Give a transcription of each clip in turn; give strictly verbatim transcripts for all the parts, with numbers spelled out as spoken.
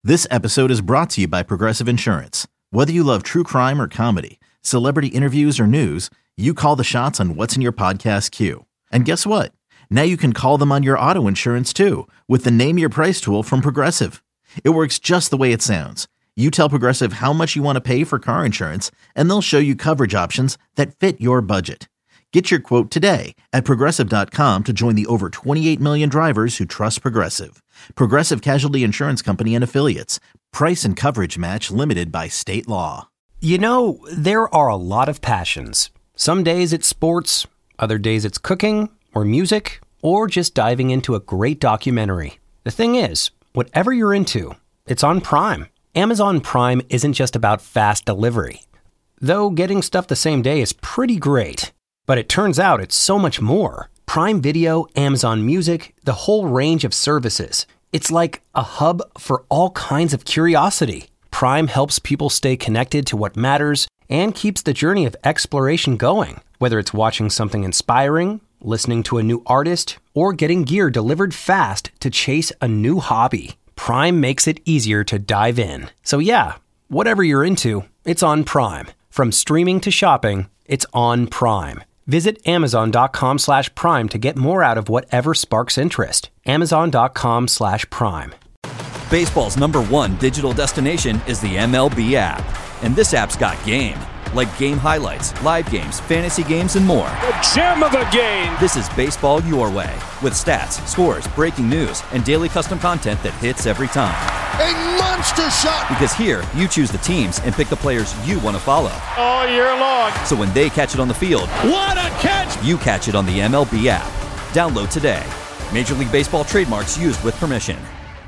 This episode is brought to you by Progressive Insurance. Whether you love true crime or comedy, celebrity interviews or news, you call the shots on what's in your podcast queue. And guess what? Now you can call them on your auto insurance too with the Name Your Price tool from Progressive. It works just the way it sounds. You tell Progressive how much you want to pay for car insurance, and they'll show you coverage options that fit your budget. Get your quote today at Progressive dot com to join the over twenty-eight million drivers who trust Progressive. Progressive Casualty Insurance Company and Affiliates. Price and coverage match limited by state law. You know, there are a lot of passions. Some days it's sports, other days it's cooking or music, or just diving into a great documentary. The thing is, whatever you're into, it's on Prime. Amazon Prime isn't just about fast delivery. Though getting stuff the same day is pretty great. But it turns out it's so much more. Prime Video, Amazon Music, the whole range of services. It's like a hub for all kinds of curiosity. Prime helps people stay connected to what matters and keeps the journey of exploration going. Whether it's watching something inspiring, listening to a new artist, or getting gear delivered fast to chase a new hobby, Prime makes it easier to dive in. So yeah, whatever you're into, it's on Prime. From streaming to shopping, it's on Prime. Visit Amazon.com slash Prime to get more out of whatever sparks interest. Amazon.com slash Prime. Baseball's number one digital destination is the M L B app. And this app's got game. Like game highlights, live games, fantasy games, and more. The gem of the game! This is baseball your way. With stats, scores, breaking news, and daily custom content that hits every time. A monster shot! Because here, you choose the teams and pick the players you want to follow. All year long. So when they catch it on the field, what a catch! You catch it on the M L B app. Download today. Major League Baseball trademarks used with permission.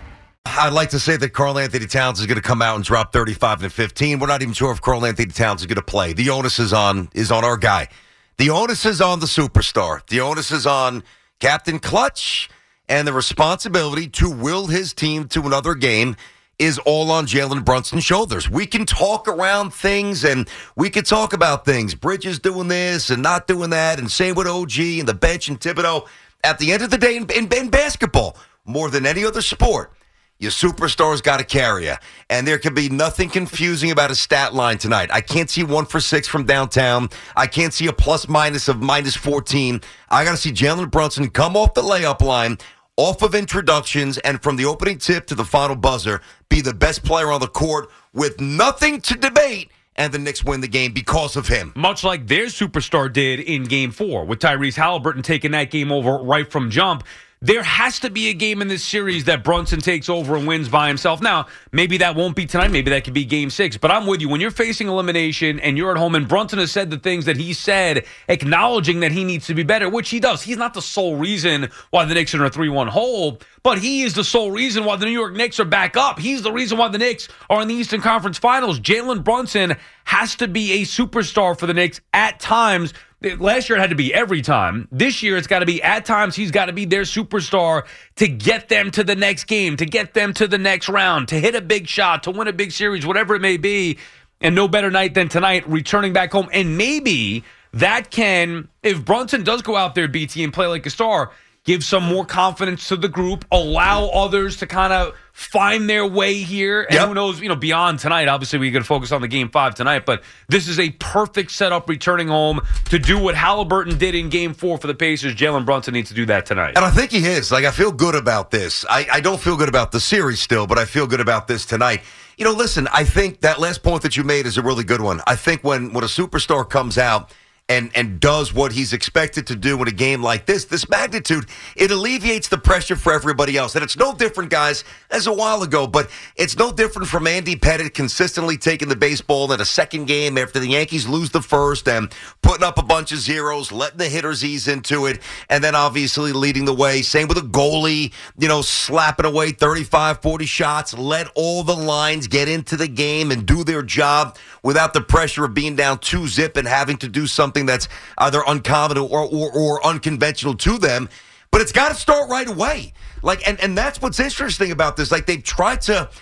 I'd like to say that Karl Anthony Towns is going to come out and drop thirty-five and fifteen. We're not even sure if Karl Anthony Towns is going to play. The onus is on is on our guy. The onus is on the superstar. The onus is on Captain Clutch, and the responsibility to will his team to another game is all on Jalen Brunson's shoulders. We can talk around things, and we can talk about things. Bridges doing this and not doing that, and same with O G and the bench and Thibodeau. At the end of the day, in, in, in basketball, more than any other sport, your superstars got to carry you. And there can be nothing confusing about a stat line tonight. I can't see one for six from downtown. I can't see a plus minus of minus fourteen. I got to see Jalen Brunson come off the layup line, off of introductions, and from the opening tip to the final buzzer, be the best player on the court with nothing to debate. And the Knicks win the game because of him. Much like their superstar did in Game four, with Tyrese Halliburton taking that game over right from jump. There has to be a game in this series that Brunson takes over and wins by himself. Now, maybe that won't be tonight. Maybe that could be game six. But I'm with you. When you're facing elimination and you're at home and Brunson has said the things that he said, acknowledging that he needs to be better, which he does. He's not the sole reason why the Knicks are in a three one hole, but he is the sole reason why the New York Knicks are back up. He's the reason why the Knicks are in the Eastern Conference Finals. Jalen Brunson has to be a superstar for the Knicks at times. Last year it had to be every time. This year it's got to be at times he's got to be their superstar to get them to the next game, to get them to the next round, to hit a big shot, to win a big series, whatever it may be. And no better night than tonight, returning back home. And maybe that can, if Brunson does go out there, B T, and play like a star, give some more confidence to the group, allow others to kind of find their way here. And yep. Who knows, you know, beyond tonight, obviously we're going to focus on the game five tonight, but this is a perfect setup returning home to do what Halliburton did in game four for the Pacers. Jalen Brunson needs to do that tonight. And I think he is. Like, I feel good about this. I, I don't feel good about the series still, but I feel good about this tonight. You know, listen, I think that last point that you made is a really good one. I think when, when a superstar comes out and and does what he's expected to do in a game like this, this magnitude, it alleviates the pressure for everybody else. And it's no different, guys, as a while ago, but it's no different from Andy Pettitte consistently taking the baseball in a second game after the Yankees lose the first and putting up a bunch of zeros, letting the hitters ease into it, and then obviously leading the way. Same with a goalie, you know, slapping away thirty-five, forty shots, let all the lines get into the game and do their job without the pressure of being down two zip and having to do something that's either uncommon or, or, or unconventional to them. But it's got to start right away. Like, and, and that's what's interesting about this. Like, they've tried to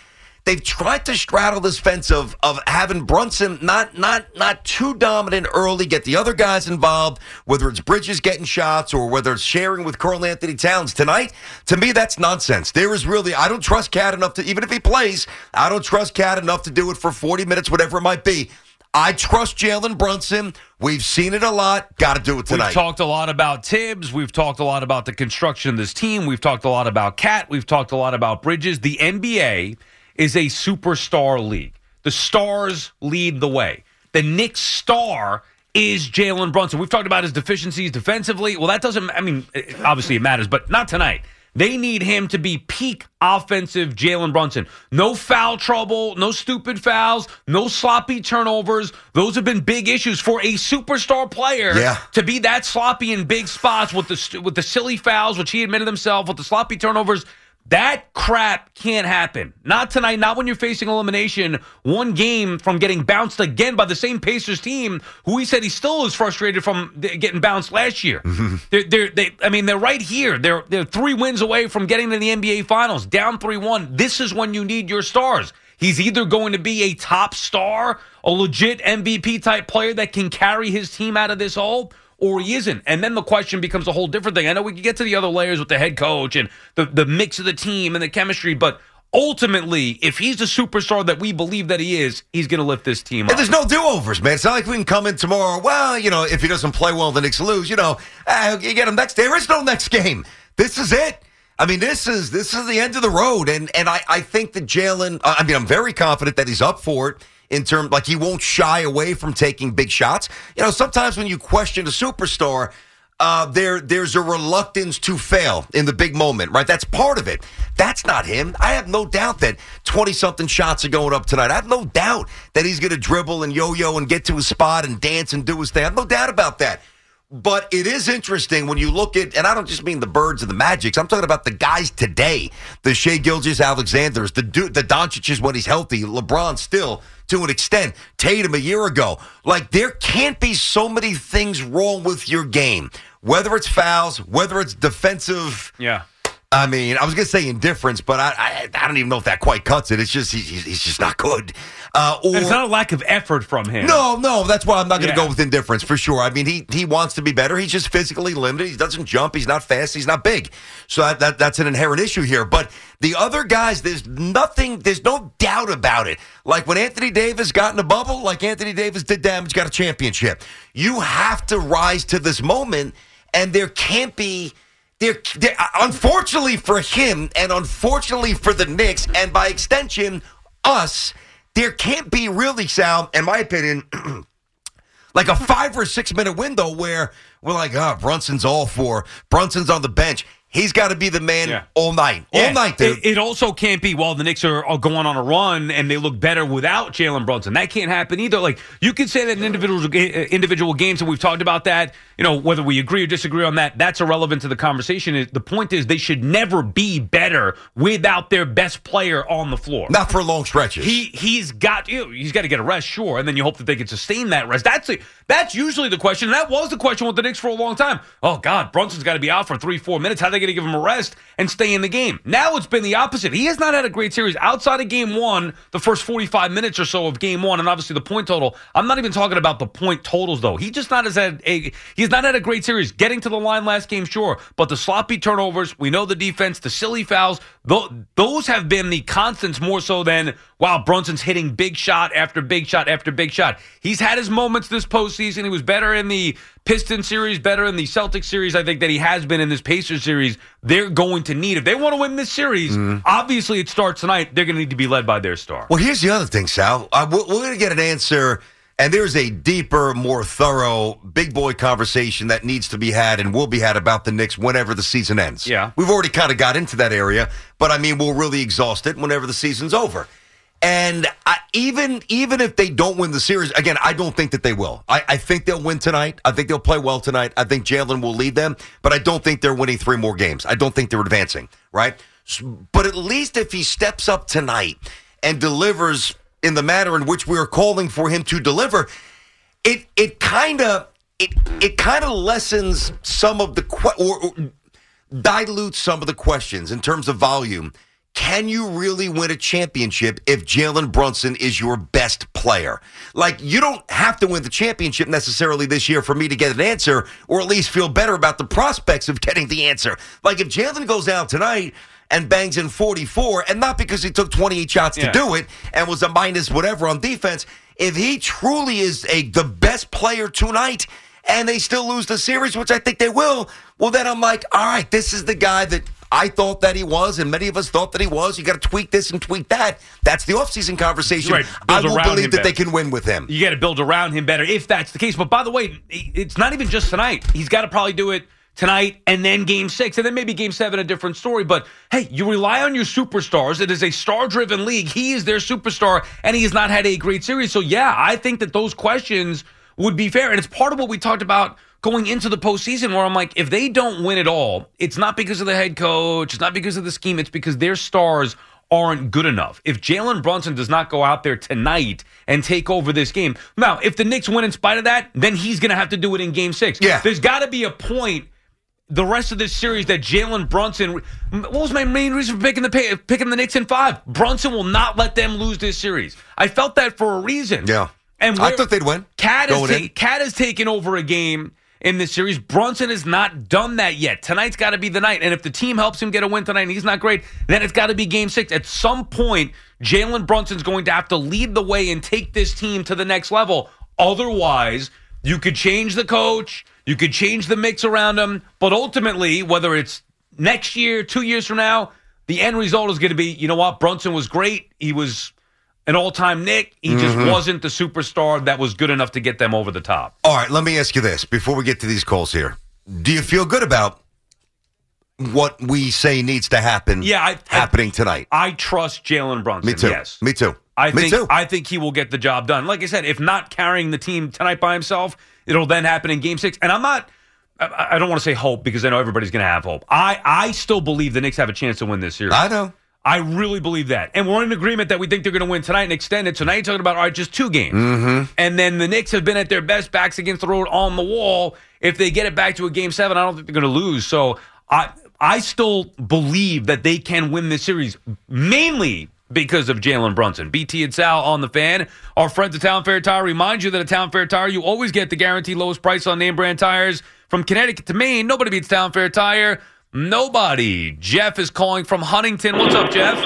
they've tried to straddle this fence of of having Brunson not not not too dominant early, get the other guys involved, whether it's Bridges getting shots or whether it's sharing with Karl Anthony Towns tonight. To me, that's nonsense. There is really, I don't trust Cat enough to, even if he plays, I don't trust Cat enough to do it for forty minutes, whatever it might be. I trust Jalen Brunson. We've seen it a lot. Got to do it tonight. We've talked a lot about Tibbs. We've talked a lot about the construction of this team. We've talked a lot about Cat. We've talked a lot about Bridges. The N B A is a superstar league. The stars lead the way. The Knicks star is Jalen Brunson. We've talked about his deficiencies defensively. Well, that doesn't, I mean, obviously it matters, but not tonight. They need him to be peak offensive Jalen Brunson. No foul trouble, no stupid fouls, no sloppy turnovers. Those have been big issues for a superstar player yeah. to be that sloppy in big spots with the with the silly fouls, which he admitted himself, with the sloppy turnovers. That crap can't happen. Not tonight, not when you're facing elimination, one game from getting bounced again by the same Pacers team, who he said he still is frustrated from getting bounced last year. Mm-hmm. They're, they're, they, I mean, they're right here. They're, they're three wins away from getting to the N B A Finals, down three one. This is when you need your stars. He's either going to be a top star, a legit M V P-type player that can carry his team out of this hole, or he isn't. And then the question becomes a whole different thing. I know we can get to the other layers with the head coach and the, the mix of the team and the chemistry, but ultimately, if he's the superstar that we believe that he is, he's going to lift this team up. And there's no do-overs, man. It's not like we can come in tomorrow, well, you know, if he doesn't play well, the Knicks lose, you know, uh, you get him next. There is no next game. This is it. I mean, this is this is the end of the road. And, and I, I think that Jalen, I mean, I'm very confident that he's up for it. In terms, like, he won't shy away from taking big shots. You know, sometimes when you question a superstar, uh, there there's a reluctance to fail in the big moment, right? That's part of it. That's not him. I have no doubt that twenty-something shots are going up tonight. I have no doubt that he's going to dribble and yo-yo and get to his spot and dance and do his thing. I have no doubt about that. But it is interesting when you look at, and I don't just mean the Birds and the Magics, I'm talking about the guys today, the Shai Gilgeous-Alexanders, the the Doncic's when he's healthy, LeBron still, to an extent, Tatum a year ago. Like, there can't be so many things wrong with your game, whether it's fouls, whether it's defensive. Yeah. I mean, I was going to say indifference, but I, I I don't even know if that quite cuts it. It's just, he, he's just not good. Uh, or, it's not a lack of effort from him. No, no, that's why I'm not going to yeah. go with indifference for sure. I mean, he he wants to be better. He's just physically limited. He doesn't jump. He's not fast. He's not big. So that, that that's an inherent issue here. But the other guys, there's nothing, there's no doubt about it. Like when Anthony Davis got in a bubble, like Anthony Davis did damage, got a championship. You have to rise to this moment, and there can't be... They're, they're, unfortunately for him and unfortunately for the Knicks and by extension us, there can't be really, Sal, in my opinion, like a five or six minute window where we're like, oh, Brunson's all for, Brunson's on the bench. He's got to be the man yeah. all night. All yeah. night, dude. It, it also can't be, well, the Knicks are, are going on a run and they look better without Jalen Brunson. That can't happen either. Like, you could say that in individual, individual games, and we've talked about that, you know, whether we agree or disagree on that, that's irrelevant to the conversation. The point is they should never be better without their best player on the floor. Not for long stretches. He, he's got you know, he's got to get a rest, sure, and then you hope that they can sustain that rest. That's the, that's usually the question. And that was the question with the Knicks for a long time. Oh, God, Brunson's got to be out for three, four minutes. How are they going to give him a rest and stay in the game? Now it's been the opposite. He has not had a great series outside of game one, the first forty-five minutes or so of game one, and obviously the point total. I'm not even talking about the point totals, though. He just not has had a he's not had a great series. Getting to the line last game, sure, but the sloppy turnovers, we know the defense, the silly fouls, those have been the constants more so than, wow, Brunson's hitting big shot after big shot after big shot. He's had his moments this postseason. He was better in the Pistons series, better in the Celtics series, I think, that he has been in this Pacers series. They're going to need, if they want to win this series, mm. obviously it starts tonight, they're going to need to be led by their star. Well, here's the other thing, Sal. Uh, we're we're going to get an answer, and there's a deeper, more thorough, big boy conversation that needs to be had and will be had about the Knicks whenever the season ends. Yeah. We've already kind of got into that area, but, I mean, we'll really exhaust it whenever the season's over. And I, even even if they don't win the series, again, I don't think that they will. I, I think they'll win tonight. I think they'll play well tonight. I think Jalen will lead them, but I don't think they're winning three more games. I don't think they're advancing, right? But at least if he steps up tonight and delivers in the manner in which we are calling for him to deliver, it it kind of it it kind of lessens some of the que- or, or dilutes some of the questions in terms of volume. can you really win a championship if Jalen Brunson is your best player? Like, you don't have to win the championship necessarily this year for me to get an answer, or at least feel better about the prospects of getting the answer. Like, if Jalen goes out tonight and bangs in forty-four, and not because he took twenty-eight shots yeah. to do it and was a minus whatever on defense, if he truly is a the best player tonight and they still lose the series, which I think they will, well, then I'm like, all right, this is the guy that I thought that he was, and many of us thought that he was. You got to tweak this and tweak that. That's the offseason conversation. Right. I will believe that better. they can win with him. You got to build around him better if that's the case. But by the way, it's not even just tonight. He's got to probably do it tonight and then game six, and then maybe game seven, a different story. But, hey, you rely on your superstars. It is a star-driven league. He is their superstar, and he has not had a great series. So, yeah, I think that those questions would be fair. And it's part of what we talked about going into the postseason, where I'm like, if they don't win it all, it's not because of the head coach, it's not because of the scheme, it's because their stars aren't good enough. If Jalen Brunson does not go out there tonight and take over this game, now, if the Knicks win in spite of that, then he's going to have to do it in game six. Yeah. There's got to be a point the rest of this series that Jalen Brunson, what was my main reason for picking the picking the Knicks in five? Brunson will not let them lose this series. I felt that for a reason. Yeah. And I thought they'd win. Cat has, ta- Cat has taken over a game in this series. Brunson has not done that yet. Tonight's got to be the night. And if the team helps him get a win tonight and he's not great, then it's got to be game six. At some point, Jalen Brunson's going to have to lead the way and take this team to the next level. Otherwise, you could change the coach, you could change the mix around him, but ultimately, whether it's next year, two years from now, the end result is going to be, you know what, Brunson was great. He was an all-time Knick. He just mm-hmm. wasn't the superstar that was good enough to get them over the top. All right, let me ask you this before we get to these calls here. Do you feel good about what we say needs to happen yeah, I, happening I, tonight? I trust Jalen Brunson. Me too. Yes. Me too. I Me think, too. I think he will get the job done. Like I said, if not carrying the team tonight by himself, it'll then happen in game six. And I'm not, I, I don't want to say hope because I know everybody's going to have hope. I, I still believe the Knicks have a chance to win this series. I know. I really believe that. And we're in agreement that we think they're going to win tonight and extend it. So now you're talking about, all right, just two games. Mm-hmm. And then the Knicks have been at their best, backs against the road on the wall. If they get it back to a game seven, I don't think they're going to lose. So I I still believe that they can win this series, mainly because of Jalen Brunson. B T and Sal on the Fan. Our friends at Town Fair Tire remind you that at Town Fair Tire, you always get the guaranteed lowest price on name brand tires. From Connecticut to Maine, nobody beats Town Fair Tire. Nobody. Jeff is calling from Huntington. What's up, Jeff?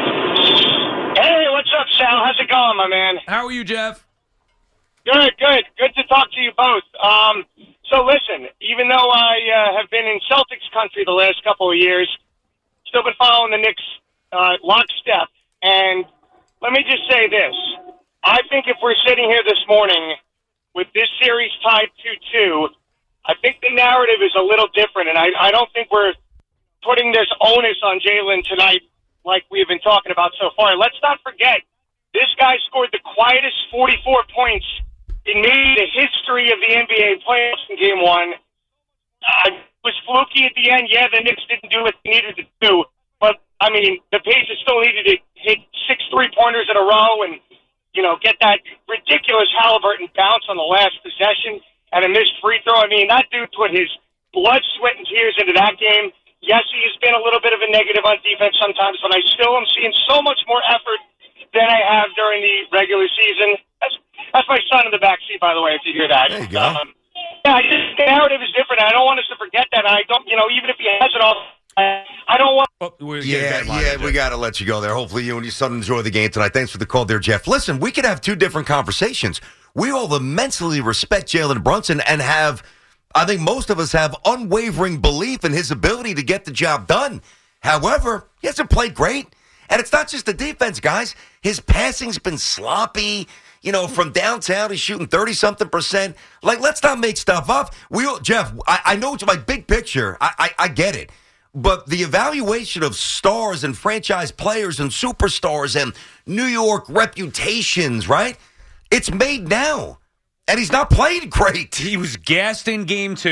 Hey, what's up, Sal? How's it going, my man? How are you, Jeff? Good, good. Good to talk to you both. Um, so listen, even though I uh, have been in Celtics country the last couple of years, still been following the Knicks uh, lockstep. And let me just say this. I think if we're sitting here this morning with this series tied two two, I think the narrative is a little different, and I, I don't think we're putting this onus on Jalen tonight like we've been talking about so far. Let's not forget, this guy scored the quietest forty-four points in maybe the history of the N B A playoffs in Game one. Uh, it was fluky at the end. Yeah, the Knicks didn't do what they needed to do, but, I mean, the Pacers still needed to hit six three-pointers in a row and, you know, get that ridiculous Halliburton bounce on the last possession and a missed free throw. I mean, that dude put his blood, sweat, and tears into that game. Yes, he has been a little bit of a negative on defense sometimes, but I still am seeing so much more effort than I have during the regular season. That's, that's my son in the backseat, by the way, if you hear that. There you go. Um, yeah, just, the narrative is different. I don't want us to forget that. I don't, you know, even if he has it all, I don't want. Oh, we're Yeah, yeah, we got to let you go there. Hopefully you and your son enjoy the game tonight. Thanks for the call there, Jeff. Listen, we could have two different conversations. We all immensely respect Jalen Brunson and have, I think most of us have unwavering belief in his ability to get the job done. However, he hasn't played great. And it's not just the defense, guys. His passing's been sloppy. You know, from downtown, he's shooting thirty-something percent. Like, let's not make stuff up. We all, Jeff, I, I know it's my big picture. I, I, I get it. But the evaluation of stars and franchise players and superstars and New York reputations, right? It's made now. And he's not playing great. He was gassed in game two.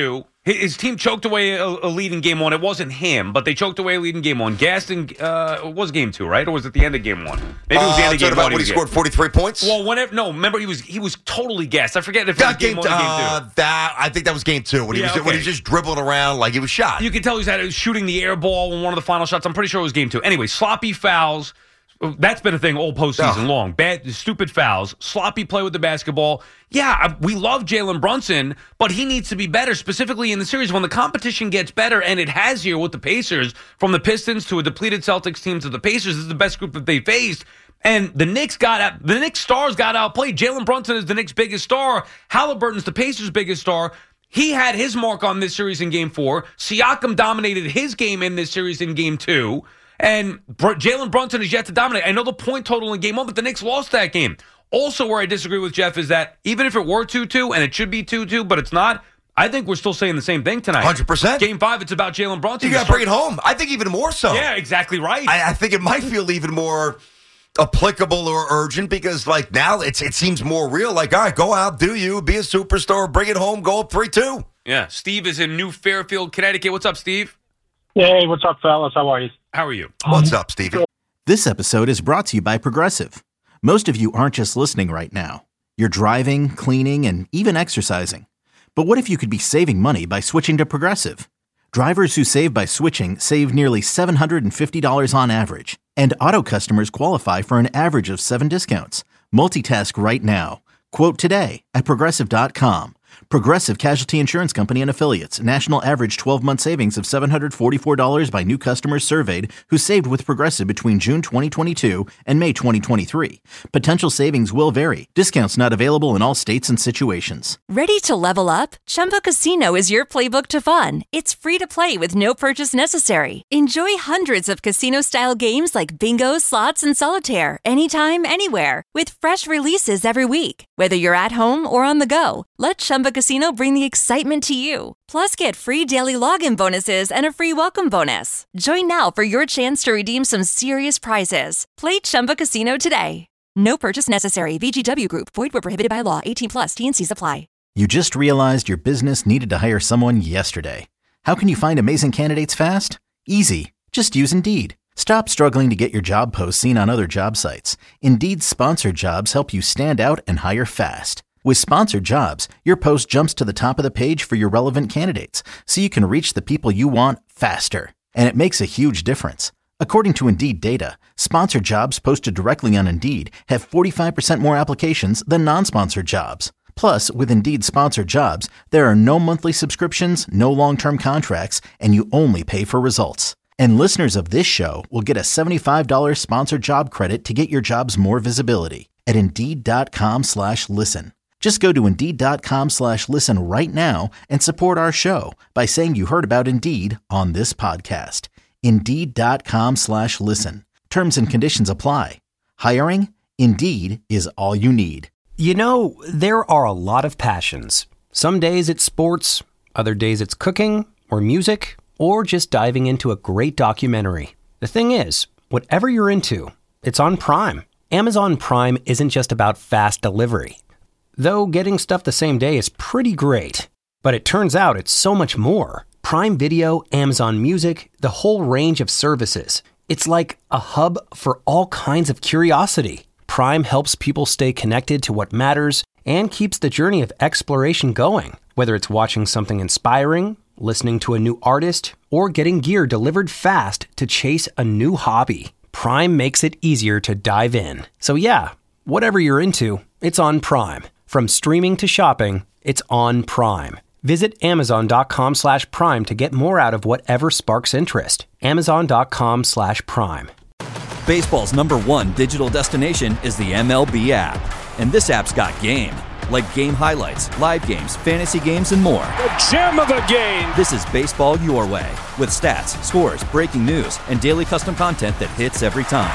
His team choked away a, a lead in game one. It wasn't him, but they choked away a lead in game one. Gaston, uh, it was game two, right? Or was it the end of game one? Maybe it was the Uh, end of game about one. when he scored forty-three points? Well, whenever, no, remember he was he was totally gassed. I forget if it was That game, game, one or game uh, two. that, I think that was game two when he, Yeah, was, okay. when he was just dribbling around like he was shot. You can tell he's had shooting the air ball in one of the final shots. I'm pretty sure it was game two. Anyway, sloppy fouls. That's been a thing all postseason Oh. long. Bad, stupid fouls, sloppy play with the basketball. Yeah, we love Jalen Brunson, but he needs to be better, specifically in the series when the competition gets better, and it has here with the Pacers, from the Pistons to a depleted Celtics team to the Pacers. This is the best group that they faced. And the Knicks got out, the Knicks stars got outplayed. Jalen Brunson is the Knicks' biggest star. Halliburton's the Pacers' biggest star. He had his mark on this series in game four. Siakam dominated his game in this series in game two. And Br- Jalen Brunson is yet to dominate. I know the point total in game one, but the Knicks lost that game. Also, where I disagree with Jeff is that even if it were two two, and it should be two two, but it's not, I think we're still saying the same thing tonight. one hundred percent. Game five, it's about Jalen Brunson. You got to bring it home. I think even more so. Yeah, exactly right. I, I think it might feel even more applicable or urgent because, like, now it's it seems more real. Like, all right, go out, do you, be a superstar, bring it home, go up three two. Yeah, Steve is in New Fairfield, Connecticut. What's up, Steve? Hey, what's up, fellas? How are you? How are you? What's up, Stevie? This episode is brought to you by Progressive. Most of you aren't just listening right now. You're driving, cleaning, and even exercising. But what if you could be saving money by switching to Progressive? Drivers who save by switching save nearly seven hundred fifty dollars on average. And auto customers qualify for an average of seven discounts. Multitask right now. Quote today at Progressive dot com. Progressive Casualty Insurance Company and Affiliates. National average twelve-month savings of seven hundred forty-four dollars by new customers surveyed who saved with Progressive between June twenty twenty-two and May twenty twenty-three. Potential savings will vary. Discounts not available in all states and situations. Ready to level up? Chumba Casino is your playbook to fun. It's free to play with no purchase necessary. Enjoy hundreds of casino-style games like bingo, slots, and solitaire anytime, anywhere with fresh releases every week. Whether you're at home or on the go, let Chumba Casino bring the excitement to you. Plus, get free daily login bonuses and a free welcome bonus. Join now for your chance to redeem some serious prizes. Play Chumba Casino today. No purchase necessary. V G W Group. Void where prohibited by law. eighteen plus. T and Cs apply. You just realized your business needed to hire someone yesterday. How can you find amazing candidates fast? Easy. Just use Indeed. Stop struggling to get your job posts seen on other job sites. Indeed's sponsored jobs help you stand out and hire fast. With sponsored jobs, your post jumps to the top of the page for your relevant candidates, so you can reach the people you want faster. And it makes a huge difference. According to Indeed data, sponsored jobs posted directly on Indeed have forty-five percent more applications than non-sponsored jobs. Plus, with Indeed sponsored jobs, there are no monthly subscriptions, no long-term contracts, and you only pay for results. And listeners of this show will get a seventy-five dollars sponsored job credit to get your jobs more visibility at Indeed.com slash listen. Just go to Indeed.com slash listen right now and support our show by saying you heard about Indeed on this podcast. Indeed.com slash listen. Terms and conditions apply. Hiring? Indeed is all you need. You know, there are a lot of passions. Some days it's sports, other days it's cooking or music, or just diving into a great documentary. The thing is, whatever you're into, it's on Prime. Amazon Prime isn't just about fast delivery. Though getting stuff the same day is pretty great. But it turns out it's so much more. Prime Video, Amazon Music, the whole range of services. It's like a hub for all kinds of curiosity. Prime helps people stay connected to what matters and keeps the journey of exploration going. Whether it's watching something inspiring, listening to a new artist, or getting gear delivered fast to chase a new hobby, Prime makes it easier to dive in. So yeah, whatever you're into, it's on Prime. From streaming to shopping, it's on Prime. Visit Amazon.com slash Prime to get more out of whatever sparks interest. Amazon.com slash Prime. Baseball's number one digital destination is the M L B app. And this app's got game. Like game highlights, live games, fantasy games, and more. The gem of the game. This is baseball your way. With stats, scores, breaking news, and daily custom content that hits every time.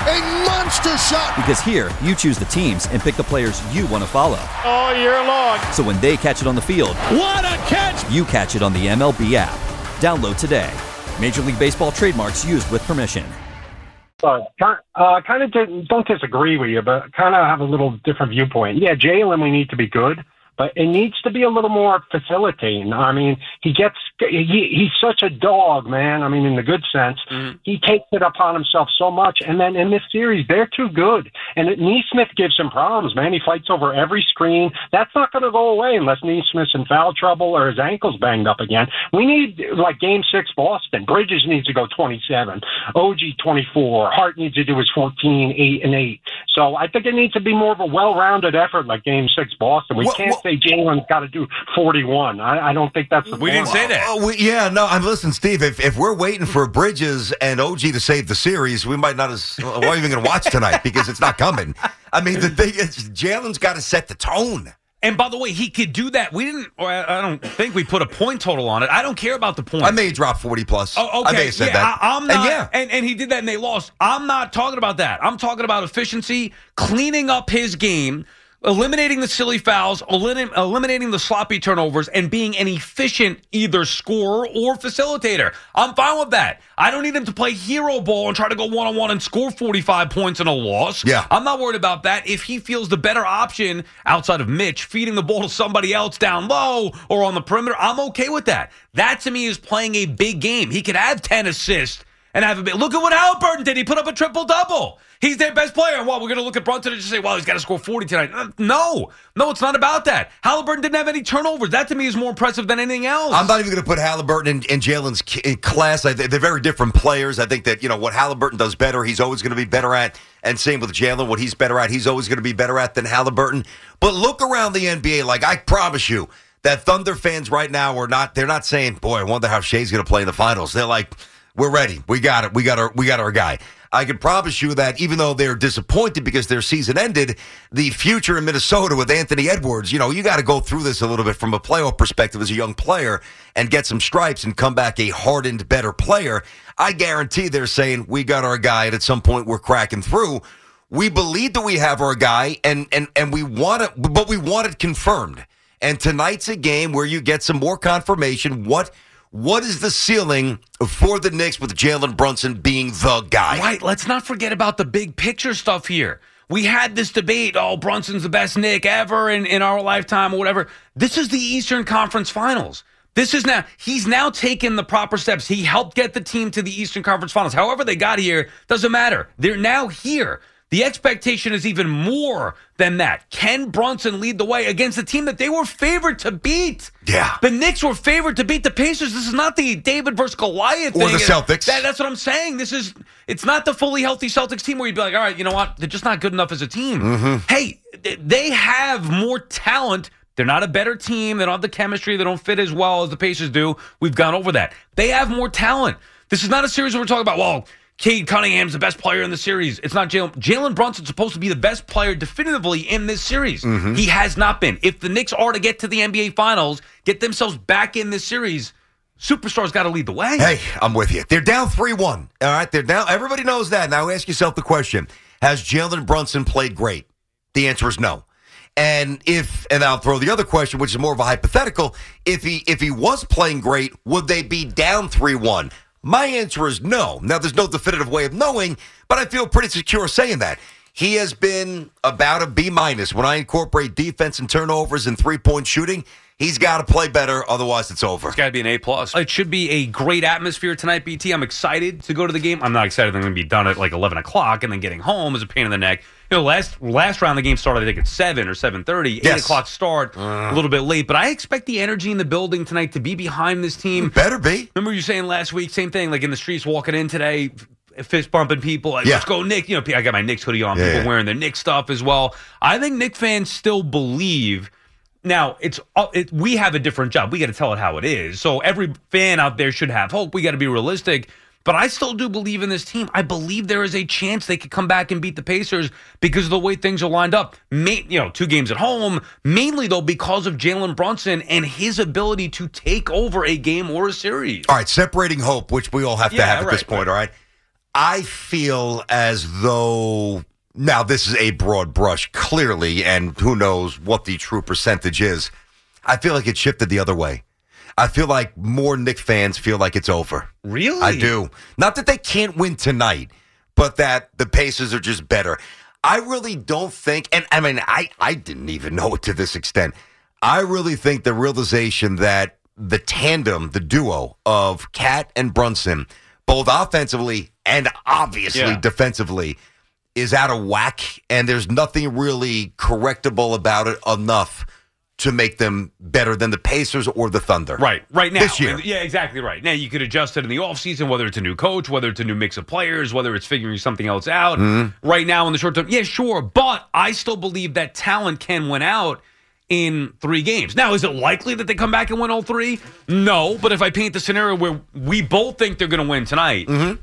A monster shot. Because here, you choose the teams and pick the players you want to follow. All year long. So when they catch it on the field, What a catch. you catch it on the M L B app. Download today. Major League Baseball trademarks used with permission. Uh, uh, kind of don't disagree with you, but kind of have a little different viewpoint. Yeah, Jalen, we need to be good, but it needs to be a little more facilitating. I mean, he gets he, he's such a dog, man. I mean, in the good sense, mm-hmm. he takes it upon himself so much. And then in this series, they're too good. And it, Neesmith gives him problems, man. He fights over every screen. That's not going to go away unless Neesmith's in foul trouble or his ankle's banged up again. We need, like, Game six Boston. Bridges needs to go twenty-seven. O G twenty-four. Hart needs to do his fourteen, eight, and eight. So I think it needs to be more of a well-rounded effort like Game six Boston. We what, can't what, say Jalen's got to do forty-one. I, I don't think that's the We point. didn't say that. Uh, we, yeah, no, I'm listen, Steve, if, if we're waiting for Bridges and O G to save the series, we might not as, well, we're even going to watch tonight because it's not coming. I mean, the thing is, Jalen's got to set the tone. And by the way, he could do that. We didn't, or I don't think we put a point total on it. I don't care about the point. I may drop forty plus. Oh, okay. I may have said yeah, that. I, I'm not, and, yeah. and, and he did that and they lost. I'm not talking about that. I'm talking about efficiency, cleaning up his game, eliminating the silly fouls, elim- eliminating the sloppy turnovers, and being an efficient either scorer or facilitator. I'm fine with that. I don't need him to play hero ball and try to go one-on-one and score forty-five points in a loss. Yeah. I'm not worried about that. If he feels the better option outside of Mitch, feeding the ball to somebody else down low or on the perimeter, I'm okay with that. That, to me, is playing a big game. He could have ten assists and have a bit. Look at what Halliburton did. He put up a triple-double. He's their best player. And what, we're going to look at Brunson and just say, well, he's got to score forty tonight. No. No, it's not about that. Halliburton didn't have any turnovers. That, to me, is more impressive than anything else. I'm not even going to put Halliburton in, in Jalen's class. I, they're very different players. I think that, you know, what Halliburton does better, he's always going to be better at. And same with Jalen. What he's better at, he's always going to be better at than Halliburton. But look around the N B A. Like, I promise you that Thunder fans right now are not, they're not saying, boy, I wonder how Shea's going to play in the finals. They're like, we're ready. We got it. We got our, we got our guy. I can promise you that even though they're disappointed because their season ended, the future in Minnesota with Anthony Edwards, you know, you got to go through this a little bit from a playoff perspective as a young player and get some stripes and come back a hardened, better player. I guarantee they're saying, we got our guy, and at some point we're cracking through. We believe that we have our guy, and and and we want it, but we want it confirmed. And tonight's a game where you get some more confirmation. What What is the ceiling for the Knicks with Jalen Brunson being the guy? Right. Let's not forget about the big picture stuff here. We had this debate, oh, Brunson's the best Knick ever in, in our lifetime or whatever. This is the Eastern Conference Finals. This is now, he's now taken the proper steps. He helped get the team to the Eastern Conference Finals. However they got here, doesn't matter. They're now here. The expectation is even more than that. Can Brunson lead the way against a team that they were favored to beat? Yeah. The Knicks were favored to beat the Pacers. This is not the David versus Goliath thing. Or the Celtics. That, that's what I'm saying. This is, it's not the fully healthy Celtics team where you'd be like, all right, you know what? They're just not good enough as a team. Mm-hmm. Hey, they have more talent. They're not a better team. They don't have the chemistry. They don't fit as well as the Pacers do. We've gone over that. They have more talent. This is not a series where we're talking about, well, Cade Cunningham's the best player in the series. It's not Jalen. Jalen Brunson's supposed to be the best player definitively in this series. Mm-hmm. He has not been. If the Knicks are to get to the N B A Finals, get themselves back in this series, Superstar's got to lead the way. Hey, I'm with you. They're down three one. All right, they're down. Everybody knows that. Now ask yourself the question, has Jalen Brunson played great? The answer is no. And if, and I'll throw the other question, which is more of a hypothetical, if he if he was playing great, would they be down three one? My answer is no. Now, there's no definitive way of knowing, but I feel pretty secure saying that. He has been about a B minus. When I incorporate defense and turnovers and three-point shooting, he's got to play better, otherwise it's over. It's got to be an A plus. It should be a great atmosphere tonight, B T. I'm excited to go to the game. I'm not excited that I'm going to be done at like eleven o'clock, and then getting home is a pain in the neck. You know, last last round the game started, I think, at seven or seven thirty. Yes. eight o'clock start, uh, a little bit late. But I expect the energy in the building tonight to be behind this team. Better be. Remember you saying last week, same thing, like in the streets walking in today, fist bumping people, like, yeah. let's go, Nick. You know, I got my Knicks hoodie on, yeah, people yeah. wearing their Knicks stuff as well. I think Knicks fans still believe. Now, it's it, we have a different job. We got to tell it how it is. So every fan out there should have hope. We got to be realistic. But I still do believe in this team. I believe there is a chance they could come back and beat the Pacers because of the way things are lined up. Main, you know, two games at home, mainly, though, because of Jalen Brunson and his ability to take over a game or a series. All right, separating hope, which we all have to Yeah, have at right, this point, right. all right? I feel as though, now this is a broad brush, clearly, and who knows what the true percentage is. I feel like it shifted the other way. I feel like more Knicks fans feel like it's over. Really? I do. Not that they can't win tonight, but that the Pacers are just better. I really don't think, and I mean, I, I didn't even know it to this extent. I really think the realization that the tandem, the duo of Cat and Brunson, both offensively and obviously Yeah. defensively, is out of whack, and there's nothing really correctable about it enough to make them better than the Pacers or the Thunder. Right, right now. This year. Yeah, exactly right. Now, you could adjust it in the offseason, whether it's a new coach, whether it's a new mix of players, whether it's figuring something else out. Mm-hmm. Right now, in the short term, yeah, sure. But I still believe that talent can win out in three games. Now, is it likely that they come back and win all three? No, but if I paint the scenario where we both think they're going to win tonight, Mm-hmm.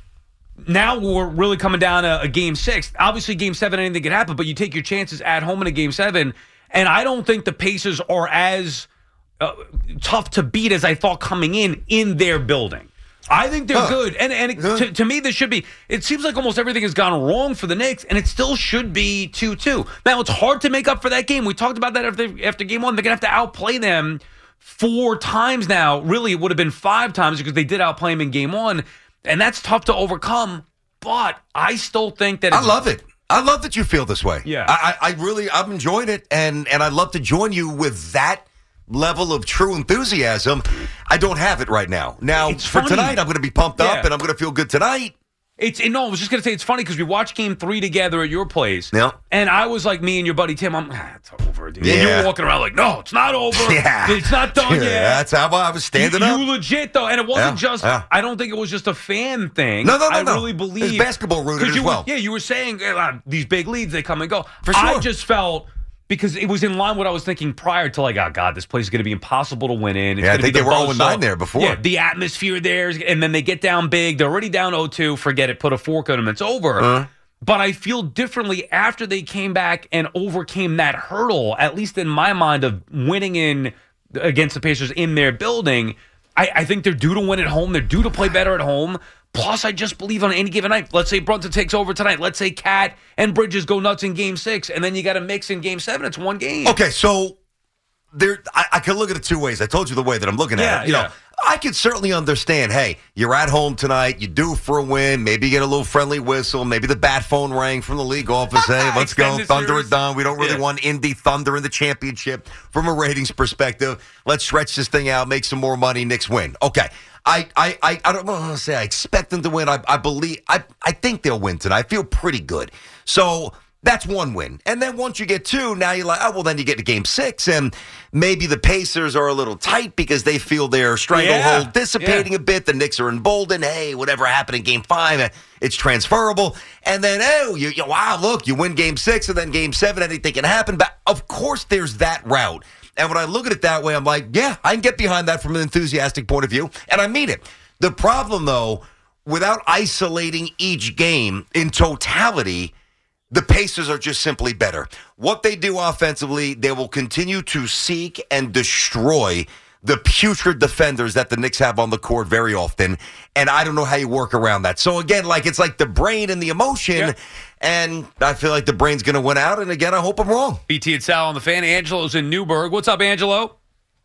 now we're really coming down to a game six. Obviously, game seven, anything could happen, but you take your chances at home in a game seven. And I don't think the Pacers are as uh, tough to beat as I thought coming in in their building. I think they're Huh. good. And and it, to, to me, this should be, it seems like almost everything has gone wrong for the Knicks, and it still should be two two. Now, it's hard to make up for that game. We talked about that after, after game one. They're going to have to outplay them four times now. Really, it would have been five times because they did outplay them in game one. And that's tough to overcome. But I still think that it's, I love it. I love that you feel this way. Yeah. I, I I really, I'm enjoying it, and, and I'd love to join you with that level of true enthusiasm. I don't have it right now. Now, It's for funny. tonight, I'm going to be pumped up, Yeah. and I'm going to feel good tonight. It's no, I was just gonna say it's funny because we watched game three together at your place. Yeah. And I was like, me and your buddy Tim, I'm ah, it's over, dude. And Yeah. you're walking around like, no, it's not over. Yeah. It's not done Yeah, yet. that's how I was standing you, up. You legit though, and it wasn't Yeah, just. yeah. I don't think it was just a fan thing. No, no, no, I no. really believe There's basketball rooted 'cause as you well. Were, yeah, you were saying uh, these big leads, they come and go. For I sure. just felt. Because it was in line with what I was thinking prior to, like, oh, God, this place is going to be impossible to win in. It's Yeah, I gonna think be they the were oh buzzsaw. nine there before. Yeah, the atmosphere there, is- and then they get down big. They're already down oh two. Forget it. Put a fork on them. It's over. Uh-huh. But I feel differently after they came back and overcame that hurdle, at least in my mind, of winning in against the Pacers in their building. I, I think they're due to win at home. They're due to play better at home. Plus, I just believe on any given night, let's say Brunson takes over tonight. Let's say Cat and Bridges go nuts in game six, and then you got to mix in game seven. It's one game. Okay, so there, I, I can look at it two ways. I told you the way that I'm looking Yeah, at it. You yeah. know, I could certainly understand, hey, you're at home tonight, you due for a win, maybe you get a little friendly whistle, maybe the bat phone rang from the league office, hey, let's go, Extended Thunder series. it done. We don't really Yeah. want Indy Thunder in the championship from a ratings perspective. Let's stretch this thing out, make some more money, Knicks win. Okay. I, I, I, I don't want to say I expect them to win. I, I believe, I, I think they'll win tonight. I feel pretty good. So that's one win. And then once you get two, now you're like, oh, well, then you get to game six, and maybe the Pacers are a little tight because they feel their stranglehold Yeah. dissipating Yeah. a bit. The Knicks are emboldened. Hey, whatever happened in game five, it's transferable. And then, oh, you, you, wow, look, you win game six, and then game seven, anything can happen. But of course, there's that route. And when I look at it that way, I'm like, yeah, I can get behind that from an enthusiastic point of view, and I mean it. The problem, though, without isolating each game in totality, the Pacers are just simply better. What they do offensively, they will continue to seek and destroy the putrid defenders that the Knicks have on the court very often, and I don't know how you work around that. So again, like it's like the brain and the emotion, Yeah. and I feel like the brain's going to win out, and again, I hope I'm wrong. B T and Sal on the fan. Angelo's in Newburgh. What's up, Angelo?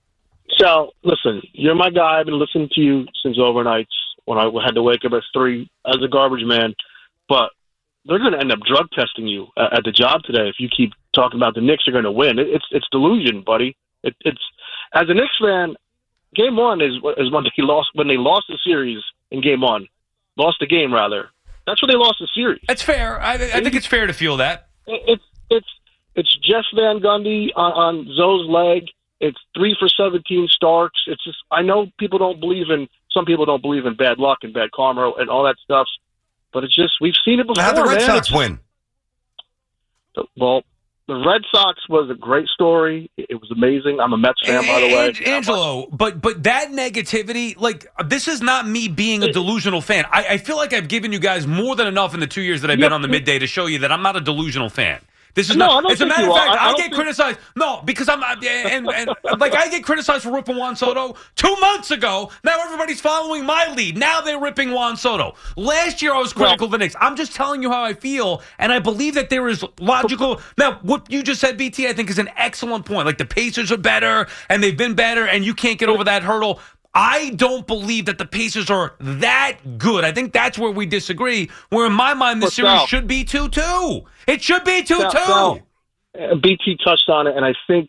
So, listen, you're my guy. I've been listening to you since overnights when I had to wake up at three as a garbage man. But they're going to end up drug testing you at, at the job today if you keep talking about the Knicks are going to win. It, it's it's delusion, buddy. It, it's as a Knicks fan, game one is is when they lost when they lost the series in game one, lost the game rather. That's when they lost the series. That's fair. I, I think it's fair to feel that. It, it's it's it's Jeff Van Gundy on, on Zoe's leg. It's three for seventeen Starks. It's just I know people don't believe in some people don't believe in bad luck and bad karma and all that stuff, but it's just we've seen it before. How'd the Red man. Sox It's- win? Well, the Red Sox was a great story. It was amazing. I'm a Mets fan, by the way. An- Angelo, but but that negativity, like this is not me being a delusional fan. I, I feel like I've given you guys more than enough in the two years that I've been Yeah. on the midday to show you that I'm not a delusional fan. This is No, not. I don't As a think matter you of are. fact, I- I I, don't get think- criticized. No, because I'm and, and, and like I get criticized for ripping Juan Soto two months ago. Now everybody's following my lead. Now they're ripping Juan Soto. Last year I was critical of the Knicks. I'm just telling you how I feel, and I believe that there is logical. Now what you just said, B T, I think is an excellent point. Like the Pacers are better, and they've been better, and you can't get over that hurdle. I don't believe that the Pacers are that good. I think that's where we disagree. Where in my mind, this But series Sal- should be two two. It should be two two. Sal- Sal, uh, B T touched on it, and I think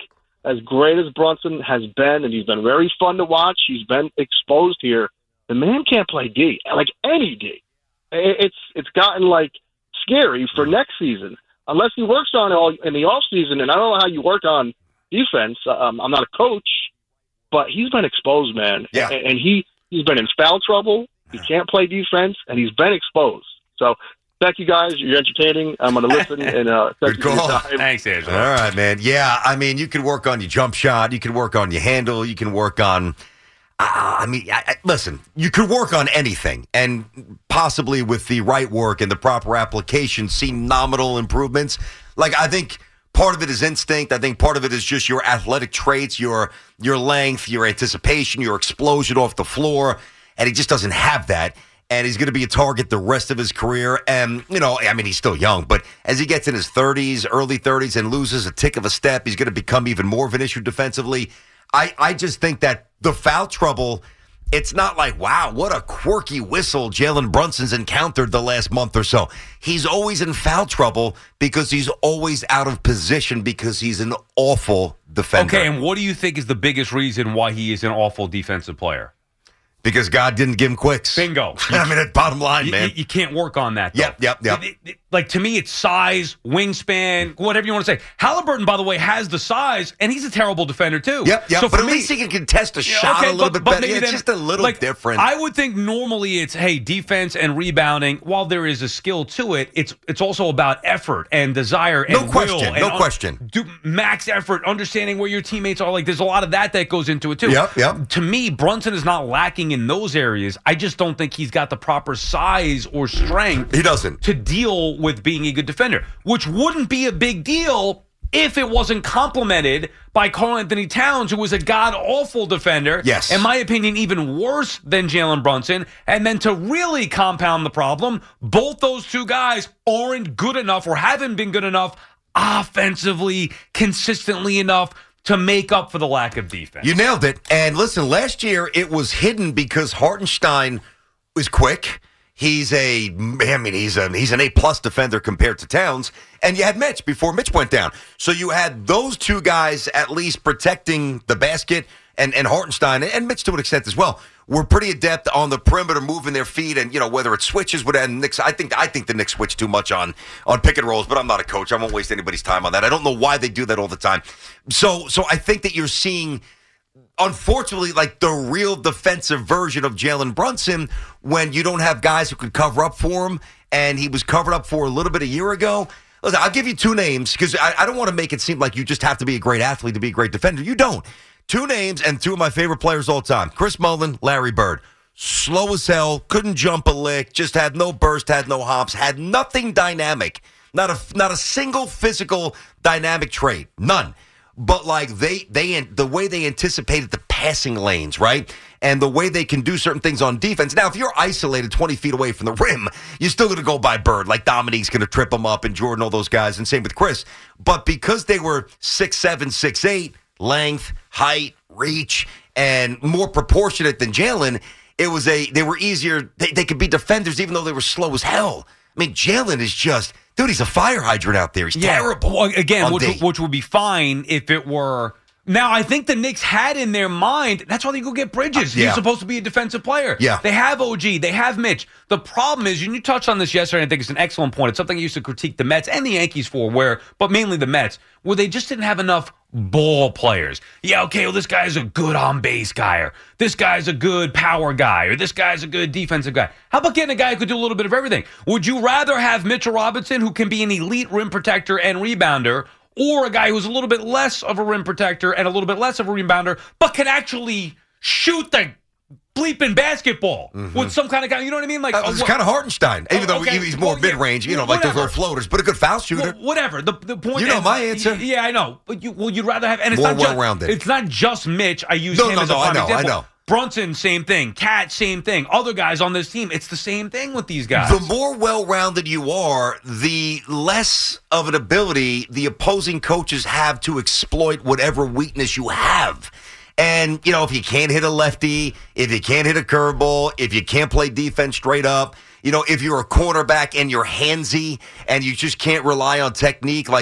as great as Brunson has been, and he's been very fun to watch, he's been exposed here. The man can't play D, like any D. It's it's gotten like scary for next season unless he works on it all in the off season. And I don't know how you work on defense. Um, I'm not a coach, but he's been exposed, man. Yeah. And, and he he's been in foul trouble. He can't play defense, and he's been exposed. So thank you guys. You're entertaining. I'm going to listen and uh, thank Good you for your call. time. Thanks, Angelo. All right, man. Yeah, I mean, you can work on your jump shot. You can work on your handle. You can work on. Uh, I mean, I, I, listen, you could work on anything and possibly with the right work and the proper application see nominal improvements. Like, I think part of it is instinct. I think part of it is just your athletic traits, your your length, your anticipation, your explosion off the floor. And he just doesn't have that. And he's going to be a target the rest of his career. And, you know, I mean, he's still young, but as he gets in his thirties, early thirties, and loses a tick of a step, he's going to become even more of an issue defensively. I, I just think that the foul trouble, it's not like, wow, what a quirky whistle Jalen Brunson's encountered the last month or so. He's always in foul trouble because he's always out of position because he's an awful defender. Okay, and what do you think is the biggest reason why he is an awful defensive player? Because God didn't give him quicks. Bingo. I mean, that's bottom line, you, man. You, you can't work on that, though. Yep, yep, yep. It, it, it, like, to me, it's size, wingspan, whatever you want to say. Halliburton, by the way, has the size, and he's a terrible defender, too. Yep, yep. So but for at me, least he can contest a shot okay, a little but, bit but better. maybe Yeah, it's then, just a little like, different. I would think normally it's, hey, defense and rebounding. While there is a skill to it, it's it's also about effort and desire and No will question, and no un- question. Do max effort, understanding where your teammates are. Like, there's a lot of that that goes into it, too. Yep, yep. To me, Brunson is not lacking in those areas. I just don't think he's got the proper size or strength. He doesn't. To deal with being a good defender, which wouldn't be a big deal if it wasn't complemented by Karl-Anthony Towns, who was a god-awful defender. Yes. In my opinion, even worse than Jalen Brunson. And then to really compound the problem, both those two guys aren't good enough or haven't been good enough offensively, consistently enough to make up for the lack of defense. You nailed it. And listen, last year it was hidden because Hartenstein was quick. He's a, I mean, he's a, he's an A-plus defender compared to Towns. And you had Mitch before Mitch went down. So you had those two guys at least protecting the basket, and, and Hartenstein, and Mitch to an extent as well, were pretty adept on the perimeter, moving their feet, and, you know, whether it switches with and Knicks, I think I think the Knicks switch too much on, on pick and rolls, but I'm not a coach. I won't waste anybody's time on that. I don't know why they do that all the time. So, so I think that you're seeing, unfortunately, like the real defensive version of Jalen Brunson when you don't have guys who could cover up for him, and he was covered up for a little bit a year ago. Listen, I'll give you two names because I, I don't want to make it seem like you just have to be a great athlete to be a great defender. You don't. Two names and two of my favorite players all time. Chris Mullin, Larry Bird. Slow as hell, couldn't jump a lick, just had no burst, had no hops, had nothing dynamic. Not a, not a single physical dynamic trait. None. But like they they the way they anticipated the passing lanes, right? And the way they can do certain things on defense. Now, if you're isolated twenty feet away from the rim, you're still going to go by Bird. Like Dominique's going to trip him up and Jordan, all those guys, and same with Chris. But because they were six seven, six eight, length, height, reach, and more proportionate than Jalen, it was a they were easier. They, they could be defenders even though they were slow as hell. I mean, Jalen is just, dude, he's a fire hydrant out there. He's yeah, terrible. Well, again, which, D. which would be fine if it were. Now, I think the Knicks had in their mind, that's why they go get Bridges. Uh, yeah. He's supposed to be a defensive player. Yeah. They have O G. They have Mitch. The problem is, and you touched on this yesterday, I think it's an excellent point. It's something I used to critique the Mets and the Yankees for, where, but mainly the Mets, where they just didn't have enough ball players. Yeah, okay, well, this guy's a good on-base guy, or this guy's a good power guy, or this guy's a good defensive guy. How about getting a guy who could do a little bit of everything? Would you rather have Mitchell Robinson, who can be an elite rim protector and rebounder, or a guy who's a little bit less of a rim protector and a little bit less of a rebounder, but can actually shoot the bleeping basketball mm-hmm. with some kind of guy? You know what I mean? Like uh, it's kind of Hartenstein, even oh, though okay. he's more well, mid-range, yeah, you know, whatever. like those little floaters, but a good foul shooter. Well, whatever. The the point. You know and, my answer. Yeah, I know. But you, well, you'd rather have, and it's more not just, well-rounded. It's not just Mitch. I use no, him no, as no, a prime I know, example. I know. Brunson, same thing. Cat, same thing. Other guys on this team, it's the same thing with these guys. The more well-rounded you are, the less of an ability the opposing coaches have to exploit whatever weakness you have. And, you know, if you can't hit a lefty, if you can't hit a curveball, if you can't play defense straight up, you know, if you're a cornerback and you're handsy and you just can't rely on technique, like it,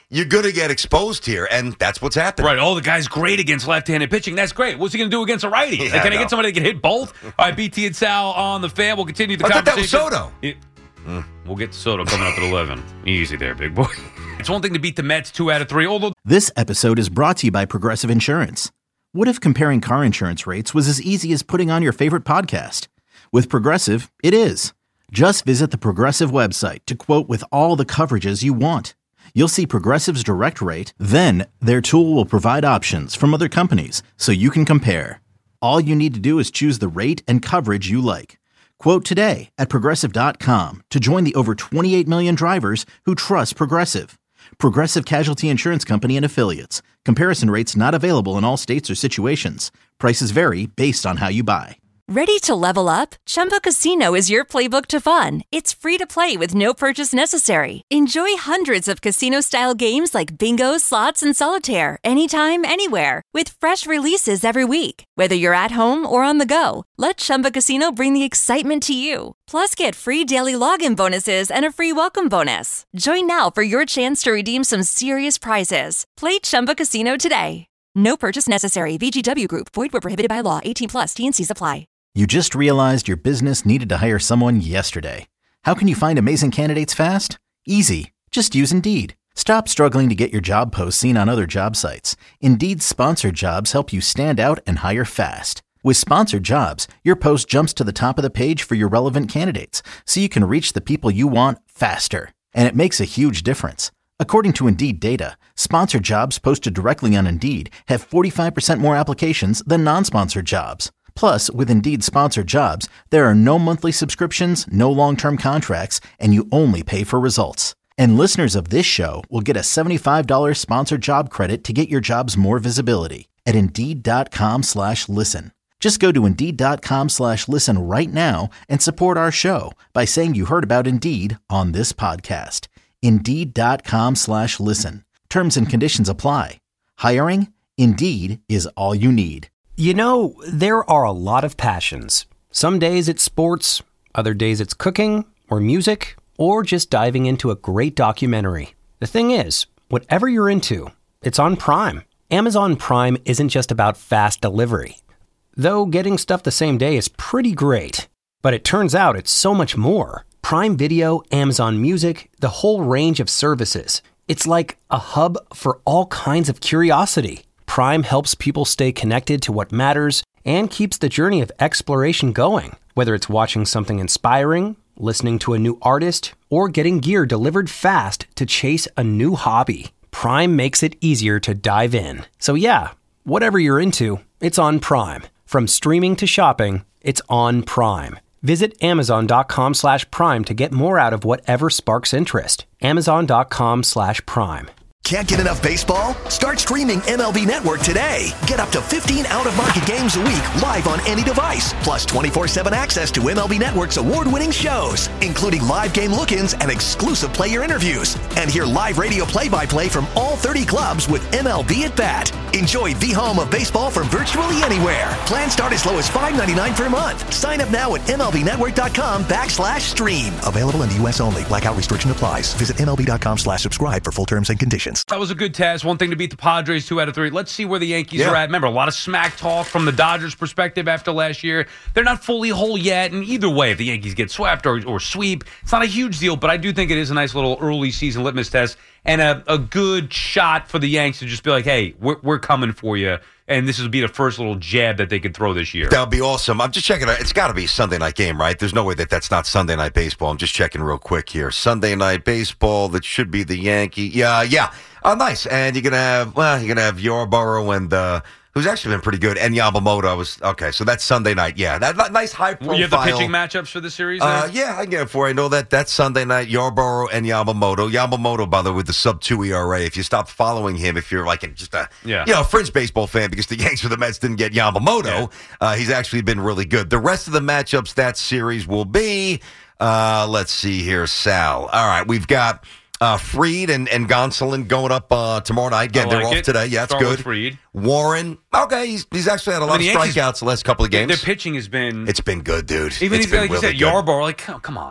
you're going to get exposed here, and that's what's happening. Right. Oh, the guy's great against left-handed pitching. That's great. What's he going to do against a righty? Yeah, like, can I, I get somebody that can hit both? All right, B T and Sal on the fan. We'll continue the I conversation. thought that was Soto. It, mm, we'll get to Soto coming up at eleven. Easy there, big boy. It's one thing to beat the Mets two out of three, although... This episode is brought to you by Progressive Insurance. What if comparing car insurance rates was as easy as putting on your favorite podcast? With Progressive, it is. Just visit the Progressive website to quote with all the coverages you want. You'll see Progressive's direct rate, then their tool will provide options from other companies so you can compare. All you need to do is choose the rate and coverage you like. Quote today at Progressive dot com to join the over twenty-eight million drivers who trust Progressive. Progressive Casualty Insurance Company and Affiliates. Comparison rates not available in all states or situations. Prices vary based on how you buy. Ready to level up? Chumba Casino is your playbook to fun. It's free to play with no purchase necessary. Enjoy hundreds of casino-style games like bingo, slots, and solitaire anytime, anywhere with fresh releases every week. Whether you're at home or on the go, let Chumba Casino bring the excitement to you. Plus, get free daily login bonuses and a free welcome bonus. Join now for your chance to redeem some serious prizes. Play Chumba Casino today. No purchase necessary. V G W Group. Void where prohibited by law. eighteen plus. T and C's apply. You just realized your business needed to hire someone yesterday. How can you find amazing candidates fast? Easy. Just use Indeed. Stop struggling to get your job posts seen on other job sites. Indeed's sponsored jobs help you stand out and hire fast. With sponsored jobs, your post jumps to the top of the page for your relevant candidates, so you can reach the people you want faster. And it makes a huge difference. According to Indeed data, sponsored jobs posted directly on Indeed have forty-five percent more applications than non-sponsored jobs. Plus, with Indeed sponsored jobs, there are no monthly subscriptions, no long-term contracts, and you only pay for results. And listeners of this show will get a seventy-five dollars sponsored job credit to get your jobs more visibility at Indeed.com slash listen. Just go to Indeed.com slash listen right now and support our show by saying you heard about Indeed on this podcast. Indeed.com slash listen. Terms and conditions apply. Hiring? Indeed is all you need. You know, there are a lot of passions. Some days it's sports, other days it's cooking or music, or just diving into a great documentary. The thing is, whatever you're into, it's on Prime. Amazon Prime isn't just about fast delivery. Though getting stuff the same day is pretty great. But it turns out it's so much more. Prime Video, Amazon Music, the whole range of services. It's like a hub for all kinds of curiosity. Prime helps people stay connected to what matters and keeps the journey of exploration going. Whether it's watching something inspiring, listening to a new artist, or getting gear delivered fast to chase a new hobby, Prime makes it easier to dive in. So yeah, whatever you're into, it's on Prime. From streaming to shopping, it's on Prime. Visit Amazon.com slash Prime to get more out of whatever sparks interest. Amazon.com slash Prime. Can't get enough baseball? Start streaming M L B Network today. Get up to fifteen out-of-market games a week live on any device, plus twenty-four seven access to M L B Network's award-winning shows, including live game look-ins and exclusive player interviews. And hear live radio play-by-play from all thirty clubs with M L B at Bat. Enjoy the home of baseball from virtually anywhere. Plans start as low as five ninety-nine per month. Sign up now at MLBnetwork.com backslash stream. Available in the U S only. Blackout restriction applies. Visit MLB.com slash subscribe for full terms and conditions. That was a good test. One thing to beat the Padres two out of three. Let's see where the Yankees Yeah. are at. Remember, a lot of smack talk from the Dodgers' perspective after last year. They're not fully whole yet, and either way, if the Yankees get swept or, or sweep, it's not a huge deal, but I do think it is a nice little early season litmus test and a, a good shot for the Yanks to just be like, hey, we're, we're coming for you, and this would be the first little jab that they could throw this year. That would be awesome. I'm just checking. It's got to be a Sunday night game, right? There's no way that that's not Sunday night baseball. I'm just checking real quick here. Sunday night baseball. That should be the Yankee. Yeah, yeah. Oh, nice. And you're gonna have well, you're gonna have Yarborough and uh, who's actually been pretty good, and Yamamoto. I was okay. So that's Sunday night. Yeah, that, that nice high profile. You have the pitching matchups for the series. There? Uh, yeah, I can get it for you. I know that that's Sunday night. Yarborough and Yamamoto. Yamamoto, by the way, with the sub two E R A. If you stop following him, if you're like just a yeah. you know fringe baseball fan, because the Yanks or the Mets didn't get Yamamoto, yeah. uh, he's actually been really good. The rest of the matchups that series will be. Uh, let's see here, Sal. All right, we've got. Uh, Fried and, and Gonsolin going up uh, tomorrow night. Again, like they're off it. today. Yeah, that's Start good. with Fried. Warren, okay, he's he's actually had a lot I mean, of the Yankees, strikeouts the last couple of games. Their pitching has been... It's been good, dude. Even it's if, been like really you said, good. Yarborough, like, come, come on now.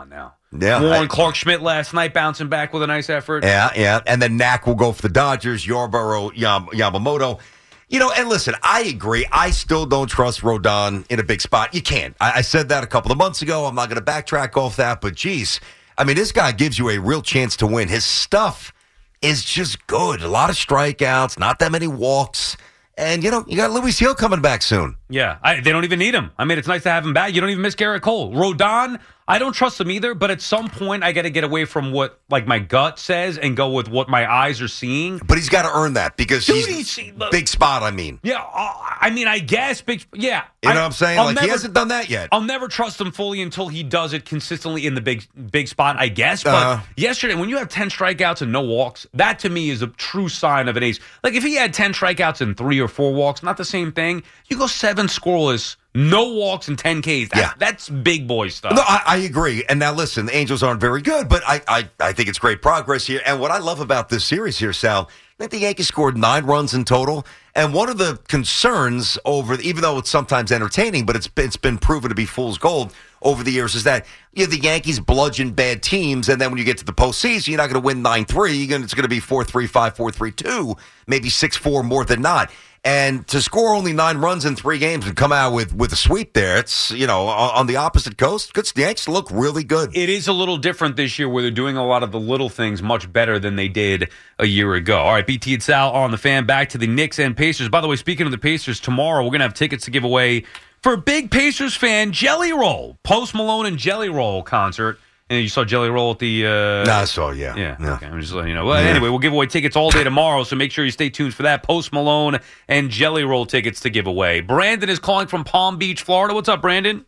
Yeah, Warren I- Clark Schmidt last night bouncing back with a nice effort. Yeah, yeah. And then Knack will go for the Dodgers, Yarborough, Yam- Yamamoto. You know, and listen, I agree. I still don't trust Rodon in a big spot. You can't. I, I said that a couple of months ago. I'm not going to backtrack off that. But, geez, I mean, this guy gives you a real chance to win. His stuff is just good. A lot of strikeouts, not that many walks. And, you know, you got Luis Hill coming back soon. Yeah, I, they don't even need him. I mean, it's nice to have him back. You don't even miss Garrett Cole. Rodon, I don't trust him either, but at some point I got to get away from what like my gut says and go with what my eyes are seeing. But he's got to earn that because Dude, he's he's- look- big spot, I mean. Yeah, uh, I mean, I guess big. Yeah, You know I- what I'm saying? I'll Like, he never- hasn't done that yet. I'll never trust him fully until he does it consistently in the big big spot, I guess. But Uh-huh. yesterday, when you have ten strikeouts and no walks, that to me is a true sign of an ace. Like if he had ten strikeouts and three or four walks, not the same thing. You go seven scoreless, no walks and ten Ks. That, Yeah. That's big boy stuff. No, I, I agree. And now, listen, the Angels aren't very good, but I, I, I think it's great progress here. And what I love about this series here, Sal, I think the Yankees scored nine runs in total. And one of the concerns over, even though it's sometimes entertaining, but it's been, it's been proven to be fool's gold over the years, is that you know, the Yankees bludgeon bad teams, and then when you get to the postseason, you're not going to win nine three. You're gonna, it's going to be four three five, four three two, maybe six four more than not. And to score only nine runs in three games and come out with, with a sweep there, it's, you know, on, on the opposite coast, good, the Yankees look really good. It is a little different this year where they're doing a lot of the little things much better than they did a year ago. All right, B T and Sal on the Fan. Back to the Knicks and Pacers. By the way, speaking of the Pacers, tomorrow we're going to have tickets to give away for a big Pacers fan, Jelly Roll. Post Malone and Jelly Roll concert. And you saw Jelly Roll at the... Uh, no, I saw, yeah. Yeah, yeah. okay. I'm just letting you know. Well, Yeah. anyway, we'll give away tickets all day tomorrow, so make sure you stay tuned for that. Post Malone and Jelly Roll tickets to give away. Brandon is calling from Palm Beach, Florida. What's up, Brandon?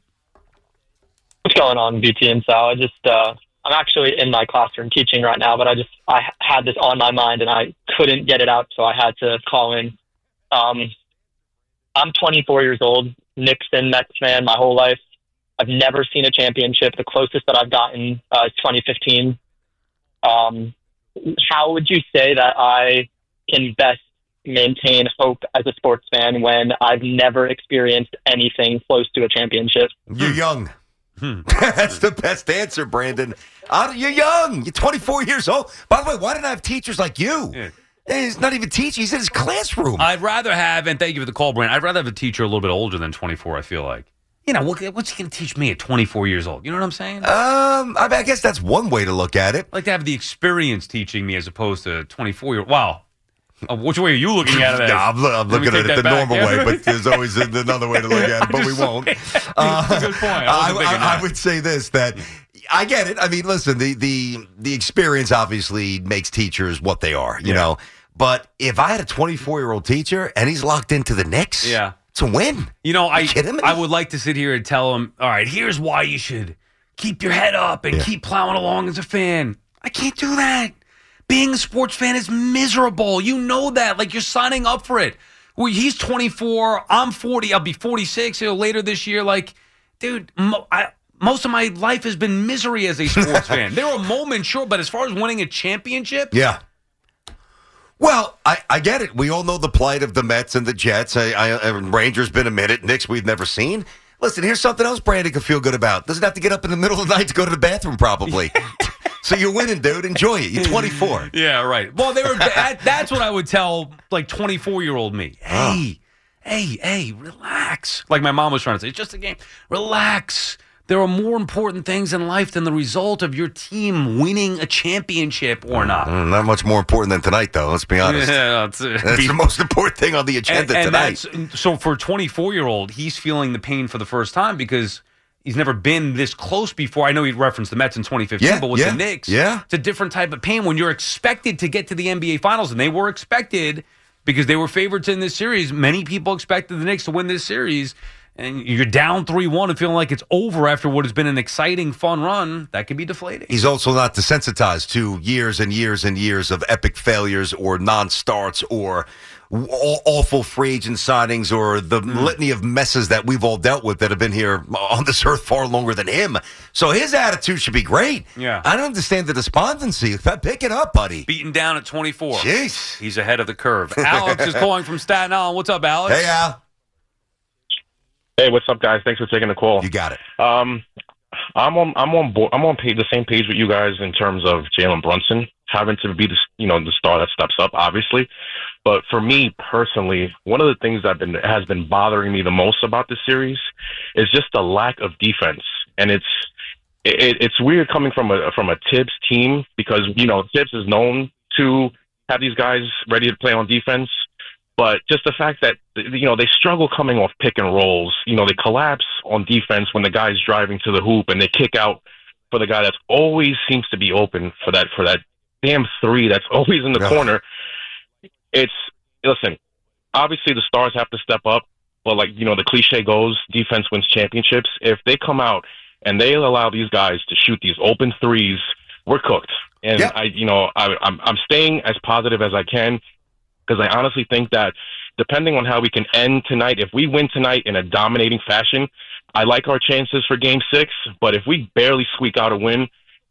What's going on, B T and Sal? I just, uh, I'm actually in my classroom teaching right now, but I just, I had this on my mind and I couldn't get it out, so I had to call in. Um, I'm twenty-four years old, Knicks and Mets fan my whole life. I've never seen a championship. The closest that I've gotten uh, is twenty fifteen. Um, how would you say that I can best maintain hope as a sports fan when I've never experienced anything close to a championship? You're young. That's the best answer, Brandon. Uh, you're young. You're twenty-four years old. By the way, why didn't I have teachers like you? Yeah. He's not even teaching. He's in his classroom. I'd rather have, and thank you for the call, Brandon, I'd rather have a teacher a little bit older than twenty-four, I feel like. You know, what, what's he going to teach me at twenty-four years old? You know what I'm saying? Um, I, mean, I guess that's one way to look at it. I'd like to have the experience teaching me as opposed to twenty-four-year-old. Wow. Uh, which way are you looking at it? No, I'm, I'm Let me looking at take it the that back. normal way, but there's always another way to look at it, but we won't. Uh, That's a good point. I I, wasn't thinking I, that. I would say this, that I get it. I mean, listen, the the the experience obviously makes teachers what they are, you Yeah. know. But if I had a twenty-four-year-old teacher and he's locked into the Knicks, Yeah. it's a win. You know, I kidding me? I would like to sit here and tell him, all right, here's why you should keep your head up and Yeah. keep plowing along as a fan. I can't do that. Being a sports fan is miserable. You know that. Like, you're signing up for it. Well, he's twenty-four. I'm forty. I'll be forty-six you know, later this year. Like, dude, mo- I, most of my life has been misery as a sports fan. There are moments, sure, but as far as winning a championship, Yeah. Well, I, I get it. We all know the plight of the Mets and the Jets. I, I, uh, Rangers been a minute. Knicks we've never seen. Listen, here's something else Brandon can feel good about. Doesn't have to get up in the middle of the night to go to the bathroom, probably. So you're winning, dude. Enjoy it. You're twenty-four. Yeah, right. Well, they were. that, that's what I would tell like twenty-four-year-old me. Hey, hey, hey, relax. Like my mom was trying to say, it's just a game. Relax. There are more important things in life than the result of your team winning a championship or not. Mm, not much more important than tonight, though. Let's be honest. Yeah, that's, uh, That's the most important thing on the agenda and, and tonight. that's, so for a twenty-four-year-old, he's feeling the pain for the first time because he's never been this close before. I know he referenced the Mets in twenty fifteen, Yeah, but with yeah, the Knicks, yeah. it's a different type of pain when you're expected to get to the N B A Finals, and they were expected because they were favorites in this series. Many people expected the Knicks to win this series, and you're down three one and feeling like it's over after what has been an exciting, fun run. That can be deflating. He's also not desensitized to years and years and years of epic failures or non-starts or aw- awful free agent signings or the Mm. litany of messes that we've all dealt with that have been here on this earth far longer than him. So his attitude should be great. Yeah. I don't understand the despondency. Pick it up, buddy. Beaten down at twenty-four. Jeez. He's ahead of the curve. Alex is calling from Staten Island. What's up, Alex? Hey, Al. Hey, what's up, guys? Thanks for taking the call. You got it. Um, I'm on I'm on board. I'm on page, the same page with you guys in terms of Jalen Brunson having to be the you know the star that steps up, obviously. But for me personally, one of the things that been has been bothering me the most about this series is just the lack of defense, and it's it, it's weird coming from a from a Tibbs team because you know Tibbs is known to have these guys ready to play on defense. But just the fact that, you know, they struggle coming off pick and rolls. You know, they collapse on defense when the guy's driving to the hoop and they kick out for the guy that's always seems to be open for that for that damn three that's always in the yeah. corner. It's, listen, obviously the stars have to step up, but like, you know, the cliche goes, defense wins championships. If they come out and they allow these guys to shoot these open threes, we're cooked. And, yeah. I, you know, I, I'm, I'm staying as positive as I can, because I honestly think that depending on how we can end tonight, if we win tonight in a dominating fashion, I like our chances for game six. But if we barely squeak out a win,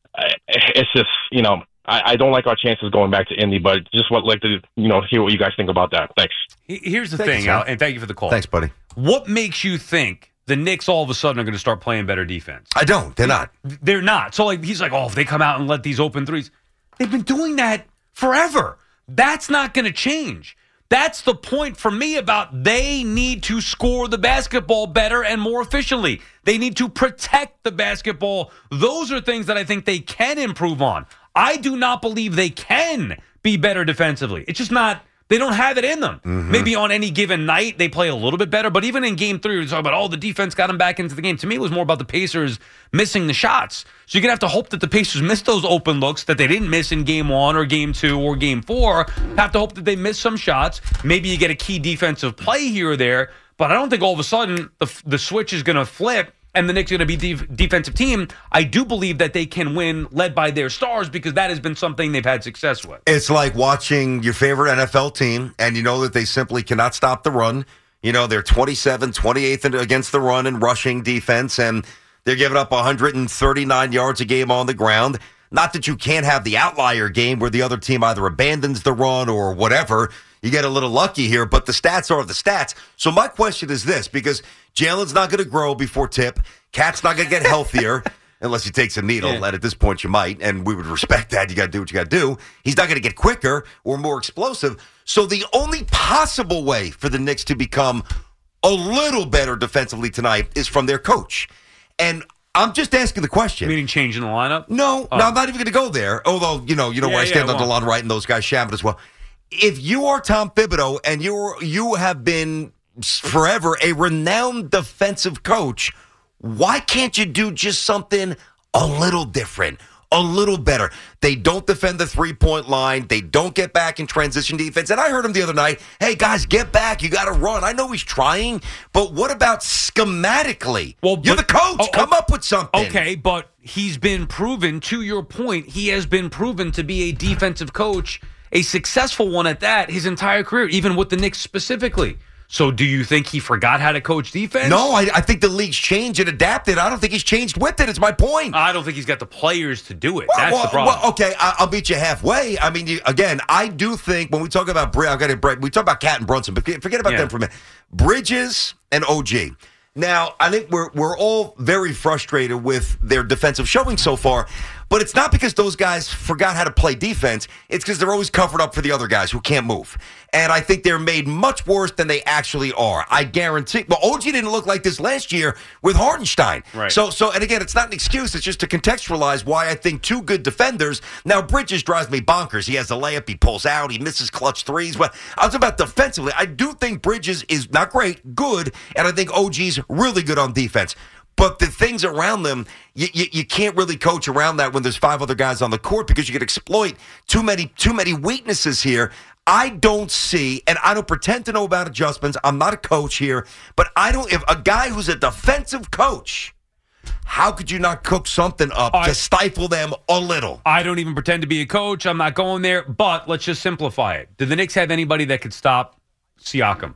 it's just, you know, I, I don't like our chances going back to Indy, but just would like to, you know, hear what you guys think about that. Thanks. Here's the Thank thing, you, Al, and thank you for the call. Thanks, buddy. What makes you think the Knicks all of a sudden are going to start playing better defense? I don't. They're not. They're not. So, like, he's like, oh, if they come out and let these open threes. They've been doing that forever. That's not going to change. That's the point for me about they need to score the basketball better and more efficiently. They need to protect the basketball. Those are things that I think they can improve on. I do not believe they can be better defensively. It's just not, they don't have it in them. Mm-hmm. Maybe on any given night they play a little bit better, but even in game three, we're talking about, oh, the defense got them back into the game. To me, it was more about the Pacers missing the shots. So you're going to have to hope that the Pacers miss those open looks that they didn't miss in game one or game two or game four. Have to hope that they miss some shots. Maybe you get a key defensive play here or there, but I don't think all of a sudden the, the switch is going to flip and the Knicks are going to be the def- defensive team. I do believe that they can win led by their stars because that has been something they've had success with. It's like watching your favorite N F L team, and you know that they simply cannot stop the run. You know, they're twenty-seventh, twenty-eighth against the run and rushing defense, and they're giving up one hundred thirty-nine yards a game on the ground. Not that you can't have the outlier game where the other team either abandons the run or whatever. You get a little lucky here, but the stats are the stats. So my question is this, because Jalen's not going to grow before tip. Cat's not going to get healthier unless he takes a needle. Yeah. And at this point, you might, and we would respect that. You got to do what you got to do. He's not going to get quicker or more explosive. So the only possible way for the Knicks to become a little better defensively tonight is from their coach. And I'm just asking the question. Meaning changing the lineup? No, oh. no, I'm not even going to go there. Although, you know, you know yeah, where I stand yeah, on well. DeLon Wright and those guys, Shabbat as well. If you are Tom Thibodeau and you're you have been forever a renowned defensive coach, why can't you do just something a little different, a little better? They don't defend the three-point line. They don't get back in transition defense. And I heard him the other night, hey, guys, get back. You got to run. I know he's trying, but what about schematically? Well, You're but, the coach. Oh, Come oh, up with something. Okay, but he's been proven, to your point, he has been proven to be a defensive coach, a successful one at that, his entire career, even with the Knicks specifically. So do you think he forgot how to coach defense? No, I, I think the league's changed and adapted. I don't think he's changed with it. It's my point. I don't think he's got the players to do it. Well, That's well, the problem. Well, okay, I, I'll beat you halfway. I mean, you, again, I do think when we talk about Bridges, I've got to, we talk about Cat and Brunson, but forget about yeah. them for a minute. Bridges and O G. Now, I think we're we're all very frustrated with their defensive showing so far, but it's not because those guys forgot how to play defense. It's because they're always covered up for the other guys who can't move. And I think they're made much worse than they actually are. I guarantee. Well, O G didn't look like this last year with Hartenstein. Right. So, so, and again, it's not an excuse. It's just to contextualize why I think two good defenders. Now, Bridges drives me bonkers. He has a layup. He pulls out. He misses clutch threes. Well, I was about defensively. I do think Bridges is not great, good, and I think O G's really good on defense. But the things around them, you, you, you can't really coach around that when there's five other guys on the court because you could exploit too many too many weaknesses here. I don't see, and I don't pretend to know about adjustments. I'm not a coach here, but I don't. If a guy who's a defensive coach, how could you not cook something up I, to stifle them a little? I don't even pretend to be a coach. I'm not going there. But let's just simplify it. Do the Knicks have anybody that could stop Siakam?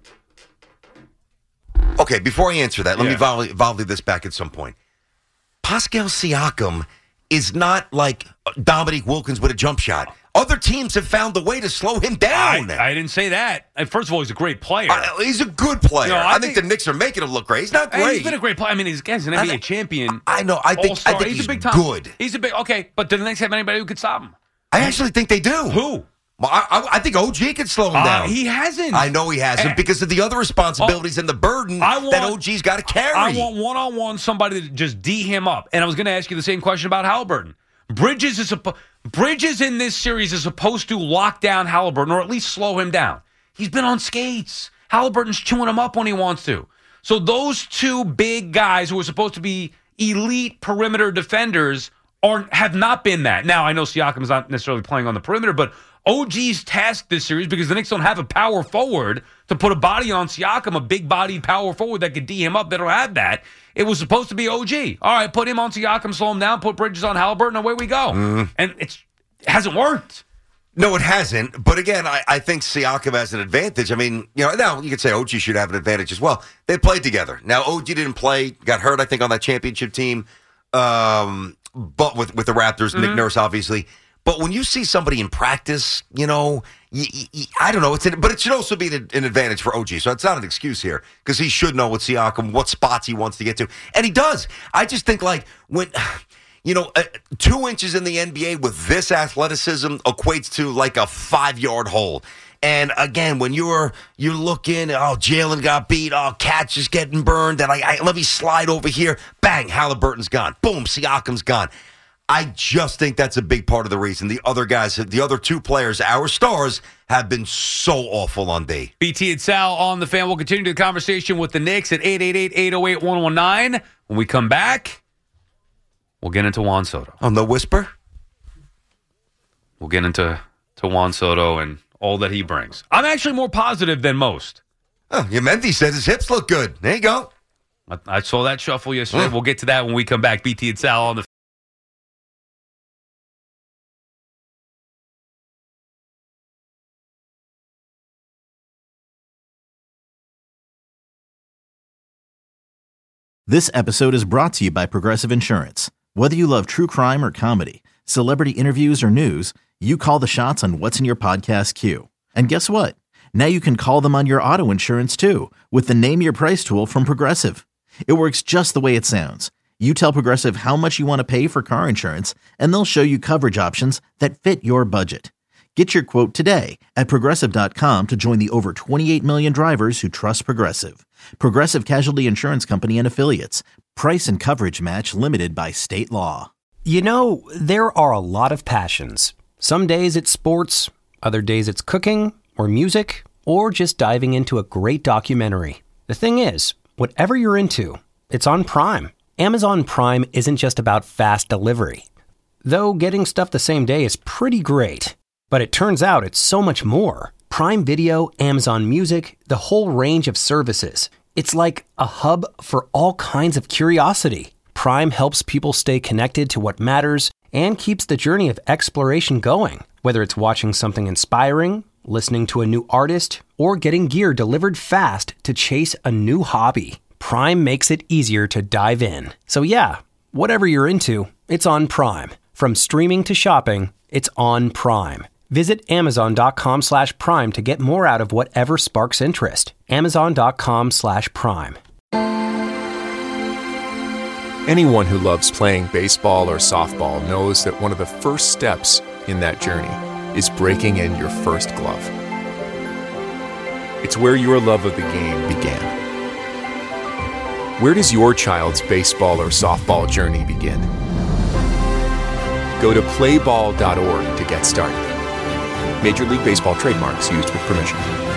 Okay, before I answer that, let yeah. me volley, volley this back at some point. Pascal Siakam is not like Dominique Wilkins with a jump shot. Other teams have found a way to slow him down. I, I didn't say that. First of all, he's a great player. Uh, he's a good player. No, I, I think, think the Knicks are making him look great. He's not great. He's been a great player. I mean, he's, he's an N B A think, champion. I know. I think, I think he's, he's a big time. good. He's a big, okay, but do the Knicks have anybody who could stop him? I actually think they do. Who? Well, I, I, I think O G could slow him uh, down. He hasn't. I know he hasn't uh, because of the other responsibilities oh, and the burden I want, that O G's got to carry. I want one-on-one somebody to just D him up. And I was going to ask you the same question about Halliburton. Bridges is suppo- Bridges in this series is supposed to lock down Halliburton or at least slow him down. He's been on skates. Halliburton's chewing him up when he wants to. So those two big guys who are supposed to be elite perimeter defenders are have not been that. Now, I know Siakam's not necessarily playing on the perimeter, but O G's tasked this series because the Knicks don't have a power forward to put a body on Siakam, a big-bodied power forward that could D him up. They don't have that. It was supposed to be O G. All right, put him on Siakam, slow him down, put Bridges on Halliburton, and away we go. Mm. And it's, it hasn't worked. No, it hasn't. But again, I, I think Siakam has an advantage. I mean, you know, now you could say O G should have an advantage as well. They played together. Now, O G didn't play, got hurt, I think, on that championship team, um, but with, with the Raptors, mm-hmm. Nick Nurse, obviously. But when you see somebody in practice, you know, you, you, I don't know, it's an, but it should also be an, an advantage for O G. So it's not an excuse here because he should know what Siakam, what spots he wants to get to. And he does. I just think, like, when, you know, uh, two inches in the N B A with this athleticism equates to like a five-yard hole. And again, when you're you're looking, oh, Jalen got beat, oh, Catch is getting burned, and I, I let me slide over here, bang, Halliburton's gone, boom, Siakam's gone. I just think that's a big part of the reason. The other guys, the other two players, our stars, have been so awful on D. B T and Sal on the Fan. We'll continue the conversation with the Knicks at eight eight eight, eight oh eight, one one nine. When we come back, we'll get into Juan Soto. Oh, no whisper? We'll get into to Juan Soto and all that he brings. I'm actually more positive than most. Oh, Yamenti says his hips look good. There you go. I, I saw that shuffle yesterday. Mm. We'll get to that when we come back. B T and Sal on the This episode is brought to you by Progressive Insurance. Whether you love true crime or comedy, celebrity interviews or news, you call the shots on what's in your podcast queue. And guess what? Now you can call them on your auto insurance too with the Name Your Price tool from Progressive. It works just the way it sounds. You tell Progressive how much you want to pay for car insurance, and they'll show you coverage options that fit your budget. Get your quote today at Progressive dot com to join the over twenty-eight million drivers who trust Progressive. Progressive Casualty Insurance Company and Affiliates. Price and coverage match limited by state law. You know, there are a lot of passions. Some days it's sports, other days it's cooking or music, or just diving into a great documentary. The thing is, whatever you're into, it's on Prime. Amazon Prime isn't just about fast delivery. Though getting stuff the same day is pretty great. But it turns out it's so much more. Prime Video, Amazon Music, the whole range of services. It's like a hub for all kinds of curiosity. Prime helps people stay connected to what matters and keeps the journey of exploration going. Whether it's watching something inspiring, listening to a new artist, or getting gear delivered fast to chase a new hobby, Prime makes it easier to dive in. So yeah, whatever you're into, it's on Prime. From streaming to shopping, it's on Prime. Visit Amazon.com slash Prime to get more out of whatever sparks interest. Amazon.com slash Prime. Anyone who loves playing baseball or softball knows that one of the first steps in that journey is breaking in your first glove. It's where your love of the game began. Where does your child's baseball or softball journey begin? Go to play ball dot org to get started. Major League Baseball trademarks used with permission.